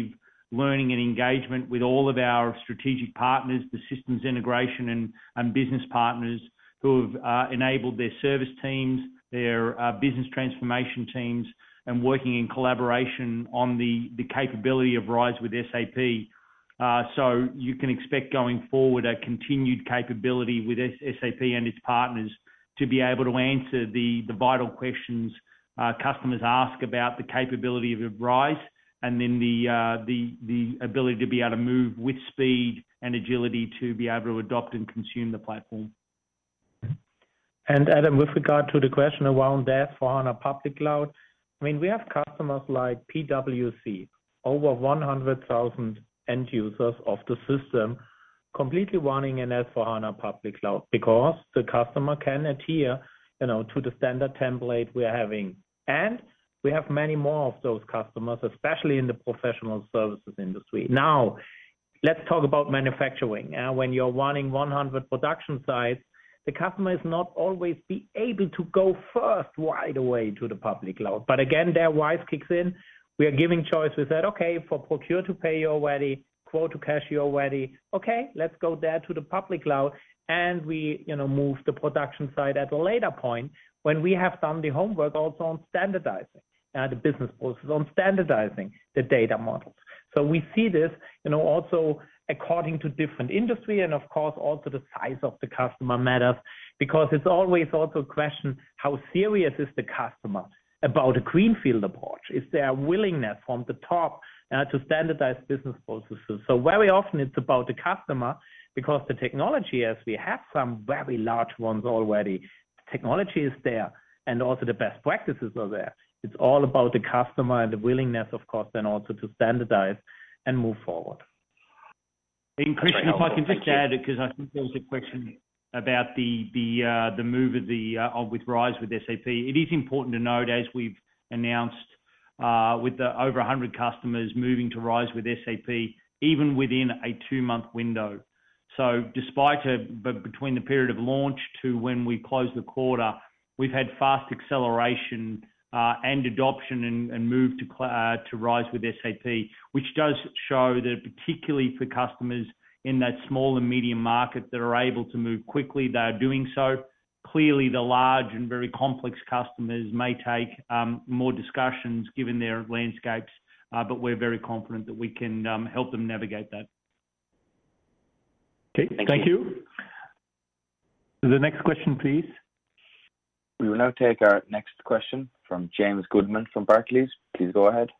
learning and engagement with all of our strategic partners, the systems integration and, and business partners who have uh, enabled their service teams, their uh, business transformation teams, and working in collaboration on the, the capability of RISE with S A P. Uh, so you can expect going forward a continued capability with S A P and its partners to be able to answer the, the vital questions uh, customers ask about the capability of RISE, and then the, uh, the, the ability to be able to move with speed and agility to be able to adopt and consume the platform. And Adam, with regard to the question around the S four HANA public cloud, I mean, we have customers like P W C, over one hundred thousand end users of the system, completely running in S four HANA public cloud because the customer can adhere, you know, to the standard template we're having. And we have many more of those customers, especially in the professional services industry. Now, let's talk about manufacturing. Uh, when you're running one hundred production sites, the customer is not always be able to go first right away to the public cloud. But again, their RISE kicks in. We are giving choice. We said, okay, for procure to pay you're ready, quote to cash you're ready. Okay, let's go there to the public cloud. And we, you know, move the production side at a later point when we have done the homework also on standardizing uh, the business process, on standardizing the data models. So we see this, you know, also according to different industry, and of course also the size of the customer matters, because it's always also a question, how serious is the customer about a greenfield approach? Is there a willingness from the top uh, to standardize business processes? So very often it's about the customer, because the technology, as we have some very large ones already, the technology is there and also the best practices are there. It's all about the customer and the willingness, of course, then also to standardize and move forward. And Christian, if I can just add, because I think there was a question about the the uh, the move of the uh, with RISE with S A P. It is important to note, as we've announced, uh, with the over one hundred customers moving to RISE with S A P, even within a two-month window. So, despite a but between the period of launch to when we close the quarter, we've had fast acceleration uh, and adoption and, and move to uh, to RISE with S A P, which does show that particularly for customers in that small and medium market that are able to move quickly, they are doing so. Clearly, the large and very complex customers may take um, more discussions given their landscapes, uh, but we're very confident that we can um, help them navigate that. Okay, thank, thank you. you. The next question, please. We will now take our next question from James Goodman from Barclays. Please go ahead.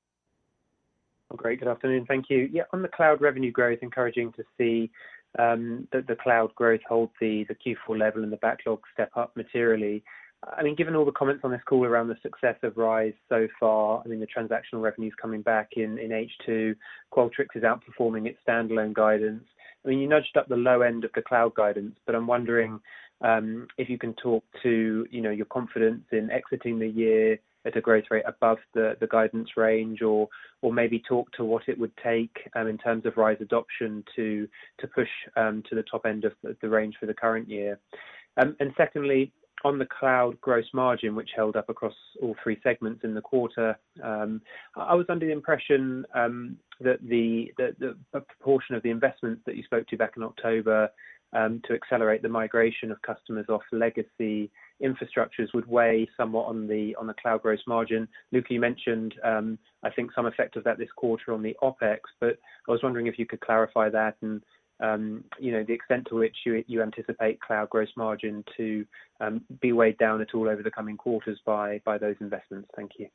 Oh, great. Good afternoon. Thank you. Yeah, on the cloud revenue growth, encouraging to see um, the, the cloud growth hold the, the Q four level and the backlog step up materially. I mean, given all the comments on this call around the success of RISE so far, I mean, the transactional revenues coming back in, in H two, Qualtrics is outperforming its standalone guidance. I mean, you nudged up the low end of the cloud guidance, but I'm wondering um, if you can talk to, you know, your confidence in exiting the year at a growth rate above the, the guidance range, or or maybe talk to what it would take um, in terms of RISE adoption to to push um, to the top end of the, the range for the current year. Um, and secondly, on the cloud gross margin, which held up across all three segments in the quarter, um, I was under the impression um, that the, the, the proportion of the investments that you spoke to back in October um, to accelerate the migration of customers off legacy infrastructures would weigh somewhat on the on the cloud gross margin. Luka, you mentioned, um, I think, some effect of that this quarter on the OpEx, but I was wondering if you could clarify that and Um, you know, the extent to which you, you anticipate cloud gross margin to um, be weighed down at all over the coming quarters by by those investments. Thank you.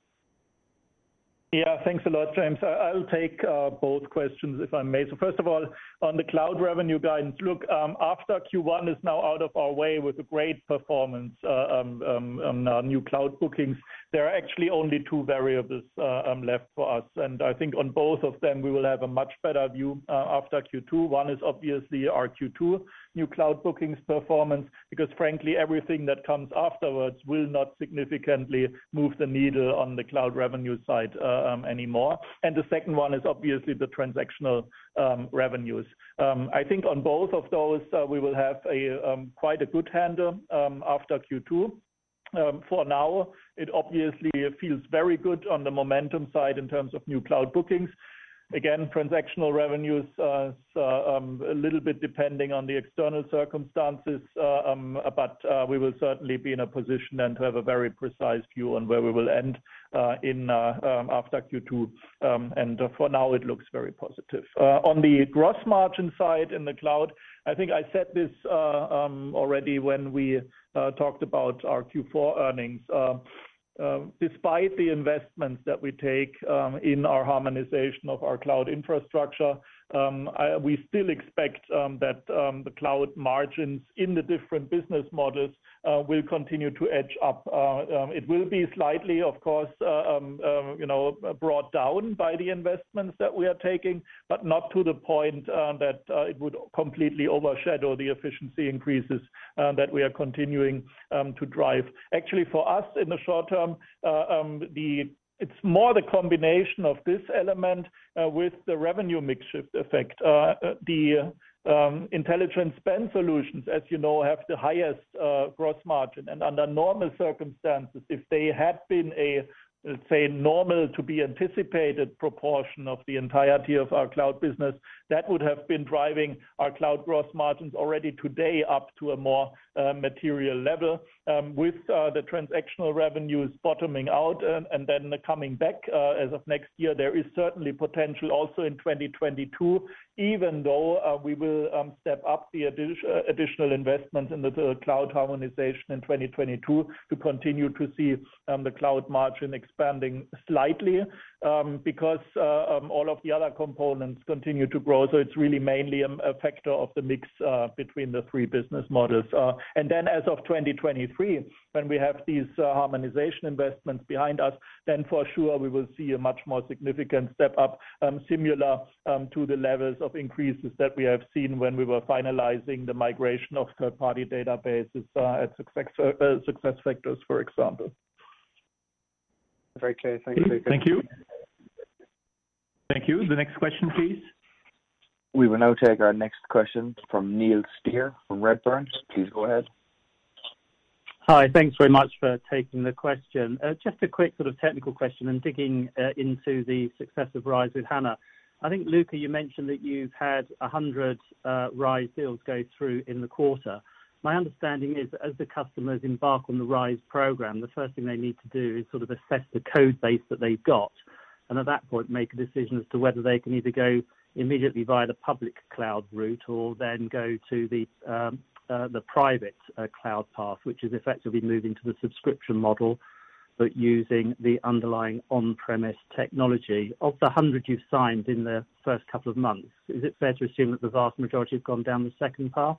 Yeah, thanks a lot, James. I'll take uh, both questions, if I may. So first of all, on the cloud revenue guidance, look, um, after Q one is now out of our way with a great performance uh, um, um, on our new cloud bookings, there are actually only two variables uh, um, left for us. And I think on both of them, we will have a much better view uh, after Q two. One is obviously our Q two new cloud bookings performance, because frankly, everything that comes afterwards will not significantly move the needle on the cloud revenue side uh, um, anymore. And the second one is obviously the transactional um, revenues. Um, I think on both of those, uh, we will have a um, quite a good handle um, after Q two. Um, for now, it obviously feels very good on the momentum side in terms of new cloud bookings. again, transactional revenues uh, so, um, a little bit depending on the external circumstances, uh, um, but uh, we will certainly be in a position then to have a very precise view on where we will end uh, in uh, um, after Q two. Um, and uh, for now, it looks very positive. Uh, on the gross margin side in the cloud, I think I said this uh, um, already when we uh, talked about our Q four earnings. Uh, Uh, despite the investments that we take um, in our harmonization of our cloud infrastructure, um, I, we still expect um, that um, the cloud margins in the different business models uh, will continue to edge up. Uh, um, it will be slightly, of course, uh, um, uh, you know, brought down by the investments that we are taking, but not to the point uh, that uh, it would completely overshadow the efficiency increases uh, that we are continuing um, to drive. Actually, for us in the short term, uh, um, the it's more the combination of this element uh, with the revenue mix shift effect. Uh, the um, intelligent spend solutions, as you know, have the highest uh, gross margin. And under normal circumstances, if they had been a, let's say, normal to be anticipated proportion of the entirety of our cloud business, that would have been driving our cloud gross margins already today up to a more uh, material level. Um, with uh, the transactional revenues bottoming out and, and then coming back uh, as of next year, there is certainly potential also in twenty twenty-two, even though uh, we will um, step up the addi- uh, additional investments in the, the cloud harmonization in twenty twenty-two to continue to see um, the cloud margin expanding slightly um, because uh, um, all of the other components continue to grow. So it's really mainly a, a factor of the mix uh, between the three business models. Uh, and then as of twenty twenty-three, when we have these uh, harmonization investments behind us, then for sure we will see a much more significant step up, um, similar um, to the levels of increases that we have seen when we were finalizing the migration of third-party databases uh, at Success, uh, SuccessFactors, for example. Very clear. Thank you. Thank you. Thank you. The next question, please. We will now take our next question from Neil Steer from Redburn. Please go ahead. Hi, thanks very much for taking the question. Uh, just a quick sort of technical question and digging uh, into the success of RISE with HANA. I think, Luka, you mentioned that you've had one hundred uh, RISE deals go through in the quarter. My understanding is that as the customers embark on the RISE program, the first thing they need to do is sort of assess the code base that they've got, and at that point make a decision as to whether they can either go immediately via the public cloud route or then go to the um, Uh, the private uh, cloud path, which is effectively moving to the subscription model, but using the underlying on-premise technology. Of the one hundred you've signed in the first couple of months, is it fair to assume that the vast majority have gone down the second path?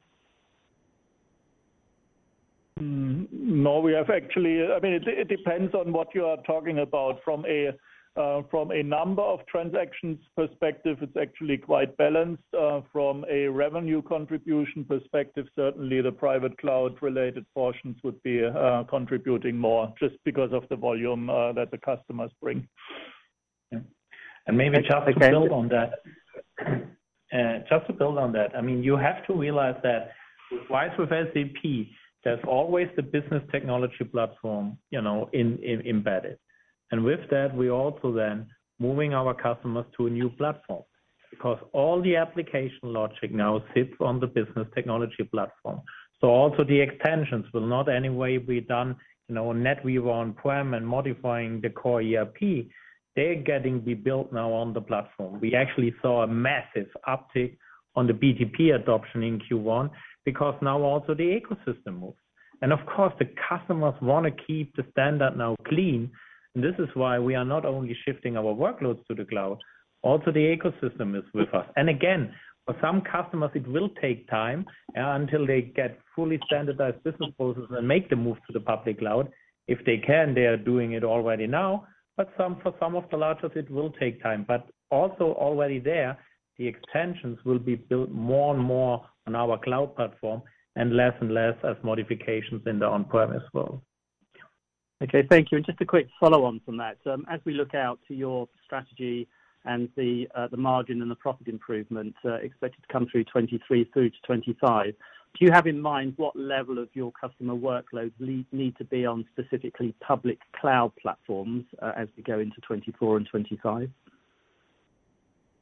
Mm, no, we have actually, I mean, it, it depends on what you are talking about. From a Uh, from a number of transactions perspective, it's actually quite balanced. Uh, from a revenue contribution perspective, certainly the private cloud-related portions would be uh, contributing more just because of the volume uh, that the customers bring. Yeah. And maybe just to okay. build on that, uh, just to build on that, I mean, you have to realize that with RISE with S A P, there's always the business technology platform, you know, in, in embedded. And with that, we also then moving our customers to a new platform because all the application logic now sits on the business technology platform. So also the extensions will not anyway be done, you know, NetWeaver on-prem and modifying the core E R P. They're getting be built now on the platform. We actually saw a massive uptick on the B T P adoption in Q one because now also the ecosystem moves. And of course, the customers want to keep the standard now clean. And this is why we are not only shifting our workloads to the cloud, also the ecosystem is with us. And again, for some customers, it will take time uh, until they get fully standardized business processes and make the move to the public cloud. If they can, they are doing it already now. But some for some of the largest, it will take time. But also already there, the extensions will be built more and more on our cloud platform and less and less as modifications in the on-premise world. Okay, thank you. And just a quick follow-on from that. Um, as we look out to your strategy and the uh, the margin and the profit improvement uh, expected to come through twenty-three through to twenty-five, do you have in mind what level of your customer workloads le- need to be on specifically public cloud platforms uh, as we go into twenty-four and twenty-five?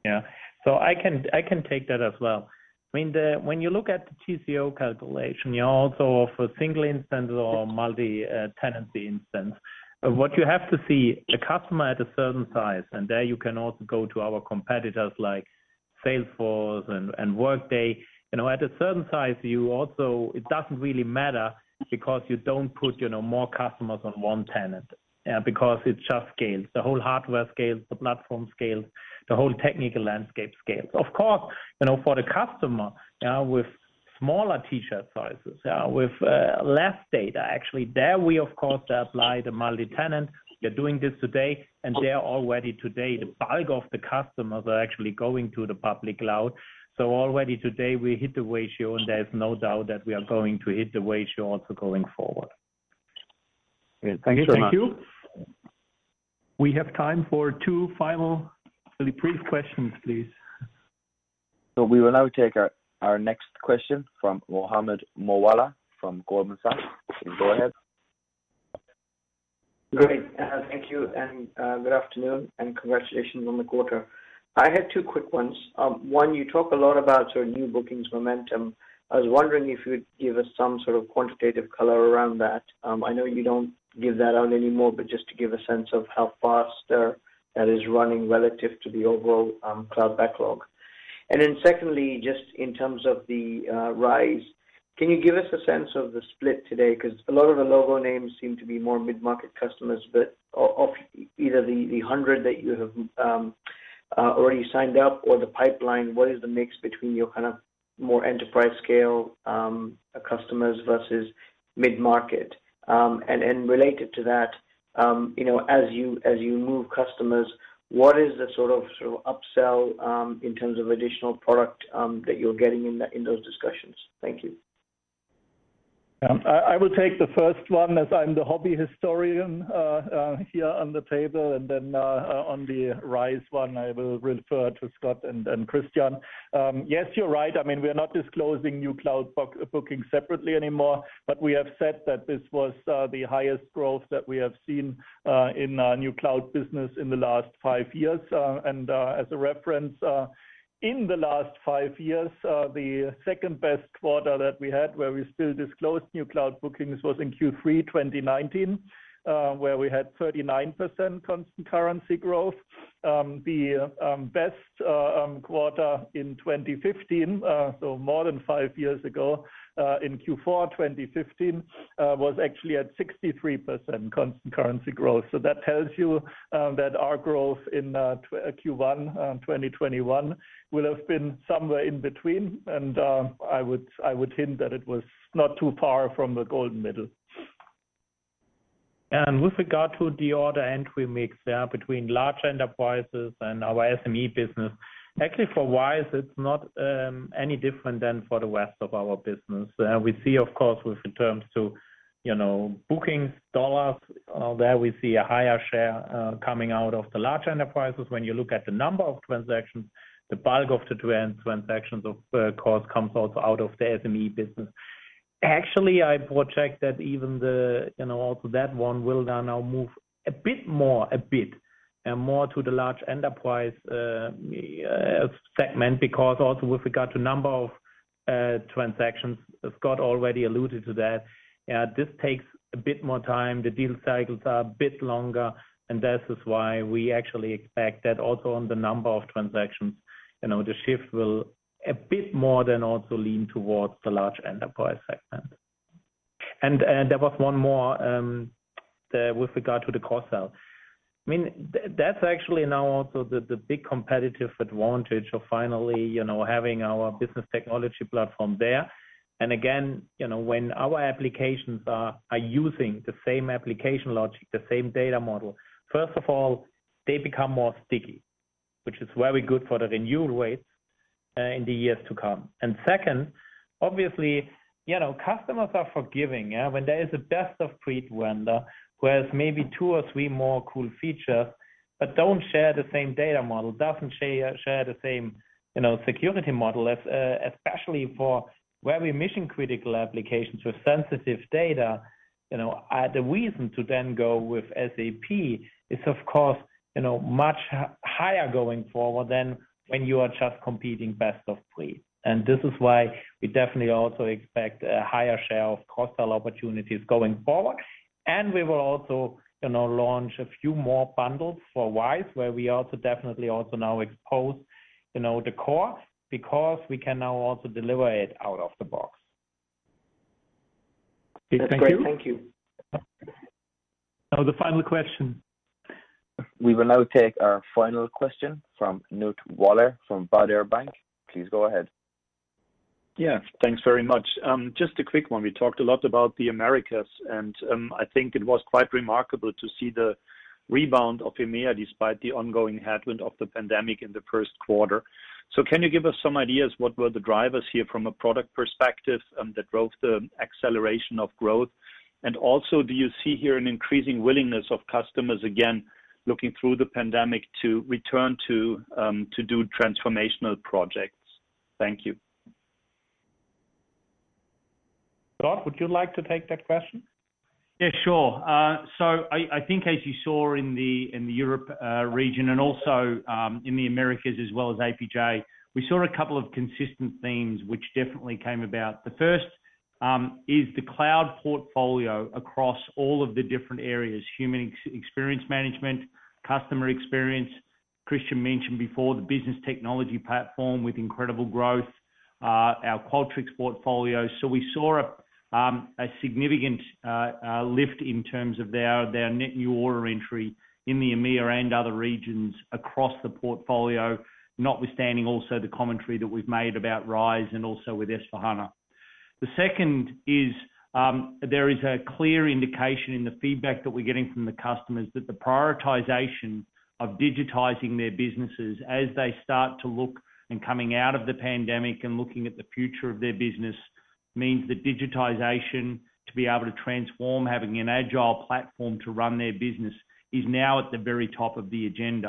Yeah. So I can I can take that as well. I mean, the, when you look at the T C O calculation, you also of a single instance or multi-tenancy uh, instance, uh, what you have to see, a customer at a certain size, and there you can also go to our competitors like Salesforce and, and Workday. You know, at a certain size, you also, it doesn't really matter because you don't put, you know, more customers on one tenant. Yeah, because it just scales. The whole hardware scales, the platform scales, the whole technical landscape scales. Of course, you know, for the customer, yeah, with smaller T-shirt sizes, yeah, with uh, less data, actually, there we, of course, apply the multi-tenant. We're doing this today, and they're already today. The bulk of the customers are actually going to the public cloud. So already today we hit the ratio, and there's no doubt that we are going to hit the ratio also going forward. Great. Thank you. Thank you. We have time for two final, really brief questions, please. So we will now take our, our next question from Mohammed Mowalla from Goldman Sachs. Please go ahead. Great. Uh, thank you, and uh, good afternoon, and congratulations on the quarter. I had two quick ones. Um, one, you talk a lot about sort of new bookings momentum. I was wondering if you'd give us some sort of quantitative color around that. Um, I know you don't give that out anymore, but just to give a sense of how fast uh, that is running relative to the overall um, cloud backlog. And then secondly, just in terms of the uh, RISE, can you give us a sense of the split today? Because a lot of the logo names seem to be more mid-market customers, but of either the, the one hundred that you have um, uh, already signed up or the pipeline, what is the mix between your kind of more enterprise scale um, customers versus mid-market? Um, and, and related to that, um, you know, as you as you move customers, what is the sort of sort of upsell um, in terms of additional product um, that you're getting in that in those discussions? Thank you. Um, I, I will take the first one as I'm the hobby historian uh, uh, here on the table, and then uh, uh, on the RISE one, I will refer to Scott and, and Christian. Um, yes, you're right. I mean, we're not disclosing new cloud book, bookings separately anymore, but we have said that this was uh, the highest growth that we have seen uh, in uh, new cloud business in the last five years. Uh, and uh, as a reference, uh, in the last five years, uh, the second best quarter that we had where we still disclosed new cloud bookings was in Q three twenty nineteen, uh, where we had thirty-nine percent constant currency growth. Um, the um, best uh, um, quarter in twenty fifteen, uh, so more than five years ago, uh, in Q four twenty fifteen, uh, was actually at sixty-three percent constant currency growth. So that tells you um, that our growth in uh, Q one uh, twenty twenty-one will have been somewhere in between, and uh, I would I would hint that it was not too far from the golden middle. And with regard to the order entry mix yeah, between large enterprises and our S M E business, actually for RISE, it's not um, any different than for the rest of our business. Uh, we see, of course, with in terms to, you know, bookings, dollars, uh, there we see a higher share uh, coming out of the large enterprises. When you look at the number of transactions, the bulk of the transactions, of uh, course, comes also out of the S M E business. Actually, I project that even the, you know, also that one will now move a bit more, a bit, and more to the large enterprise uh, uh, segment, because also with regard to number of uh, transactions, Scott already alluded to that. Yeah, this takes a bit more time. The deal cycles are a bit longer, and this is why we actually expect that also on the number of transactions, you know, the shift will a bit more than also lean towards the large enterprise segment. And uh, there was one more um, the, with regard to the cross-sell. I mean, th- that's actually now also the, the big competitive advantage of finally, you know, having our business technology platform there. And again, you know, when our applications are, are using the same application logic, the same data model, first of all, they become more sticky, which is very good for the renewal rates Uh, in the years to come. And second, obviously, you know, customers are forgiving. Yeah? When there is a best of breed vendor who has maybe two or three more cool features, but don't share the same data model, doesn't share share the same, you know, security model, as, uh, especially for very mission critical applications with sensitive data. You know, uh, the reason to then go with S A P is, of course, you know, much h- higher going forward than when you are just competing best of breed. And this is why we definitely also expect a higher share of cross-sell opportunities going forward. And we will also, you know, launch a few more bundles for RISE, where we also definitely also now expose, you know, the core, because we can now also deliver it out of the box. Okay, That's thank great. you. Thank you. Now the final question. We will now take our final question from Knut Woller from Baader Bank. Please go ahead. Yeah, thanks very much. Um, just a quick one. We talked a lot about the Americas, and um, I think it was quite remarkable to see the rebound of EMEA despite the ongoing headwind of the pandemic in the first quarter. So can you give us some ideas what were the drivers here from a product perspective um, that drove the acceleration of growth? And also, do you see here an increasing willingness of customers, again, looking through the pandemic to return to um, to do transformational projects? Thank you. Scott, would you like to take that question? Yeah, sure. Uh, so I, I think as you saw in the in the Europe uh, region and also um, in the Americas as well as A P J, we saw a couple of consistent themes which definitely came about. The first um, is the cloud portfolio across all of the different areas: human ex- experience management, customer experience. Christian mentioned before the business technology platform with incredible growth, uh, our Qualtrics portfolio. So we saw a Um, a significant uh, uh, lift in terms of their, their net new order entry in the EMEA and other regions across the portfolio, notwithstanding also the commentary that we've made about RISE and also with S four HANA. The second is um, there is a clear indication in the feedback that we're getting from the customers that the prioritization of digitizing their businesses as they start to look and coming out of the pandemic and looking at the future of their business means that digitization, to be able to transform, having an agile platform to run their business is now at the very top of the agenda.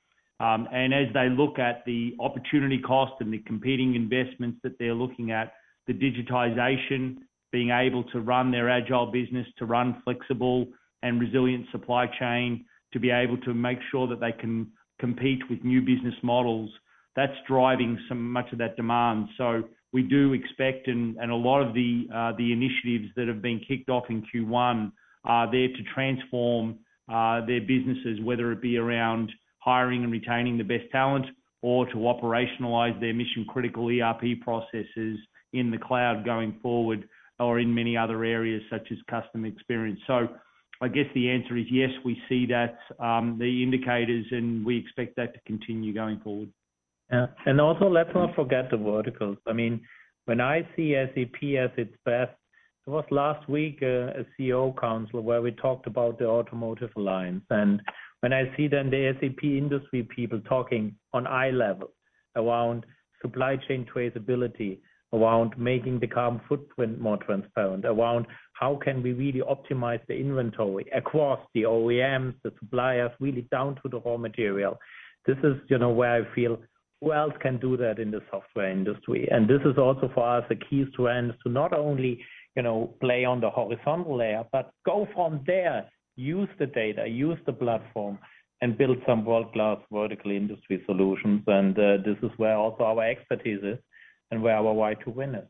Um, and as they look at the opportunity cost and the competing investments that they're looking at, the digitization, being able to run their agile business, to run flexible and resilient supply chain, to be able to make sure that they can compete with new business models, that's driving some much of that demand. So we do expect, and, and a lot of the uh, the initiatives that have been kicked off in Q one are there to transform uh, their businesses, whether it be around hiring and retaining the best talent or to operationalize their mission-critical E R P processes in the cloud going forward, or in many other areas such as customer experience. So I guess the answer is yes, we see that, um, the indicators, and we expect that to continue going forward. Yeah. And also, let's not forget the verticals. I mean, when I see S A P at its best, it was last week uh, a C E O council where we talked about the automotive alliance. And when I see then the S A P industry people talking on eye level around supply chain traceability, around making the carbon footprint more transparent, around how can we really optimize the inventory across the O E Ms, the suppliers, really down to the raw material. This is, you know, where I feel who else can do that in the software industry? And this is also for us a key strength to not only, you know, play on the horizontal layer, but go from there, use the data, use the platform, and build some world-class vertical industry solutions. And uh, this is where also our expertise is and where our right to win is.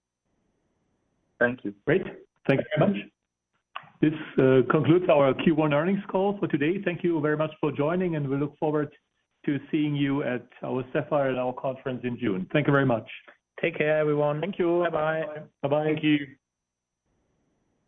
Thank you. Great. Thank you very much. This uh, concludes our Q one earnings call for today. Thank you very much for joining, and we look forward to seeing you at our Sapphire and our conference in June. Thank you very much. Take care, everyone. Thank you. Bye-bye. Bye-bye. Thank you.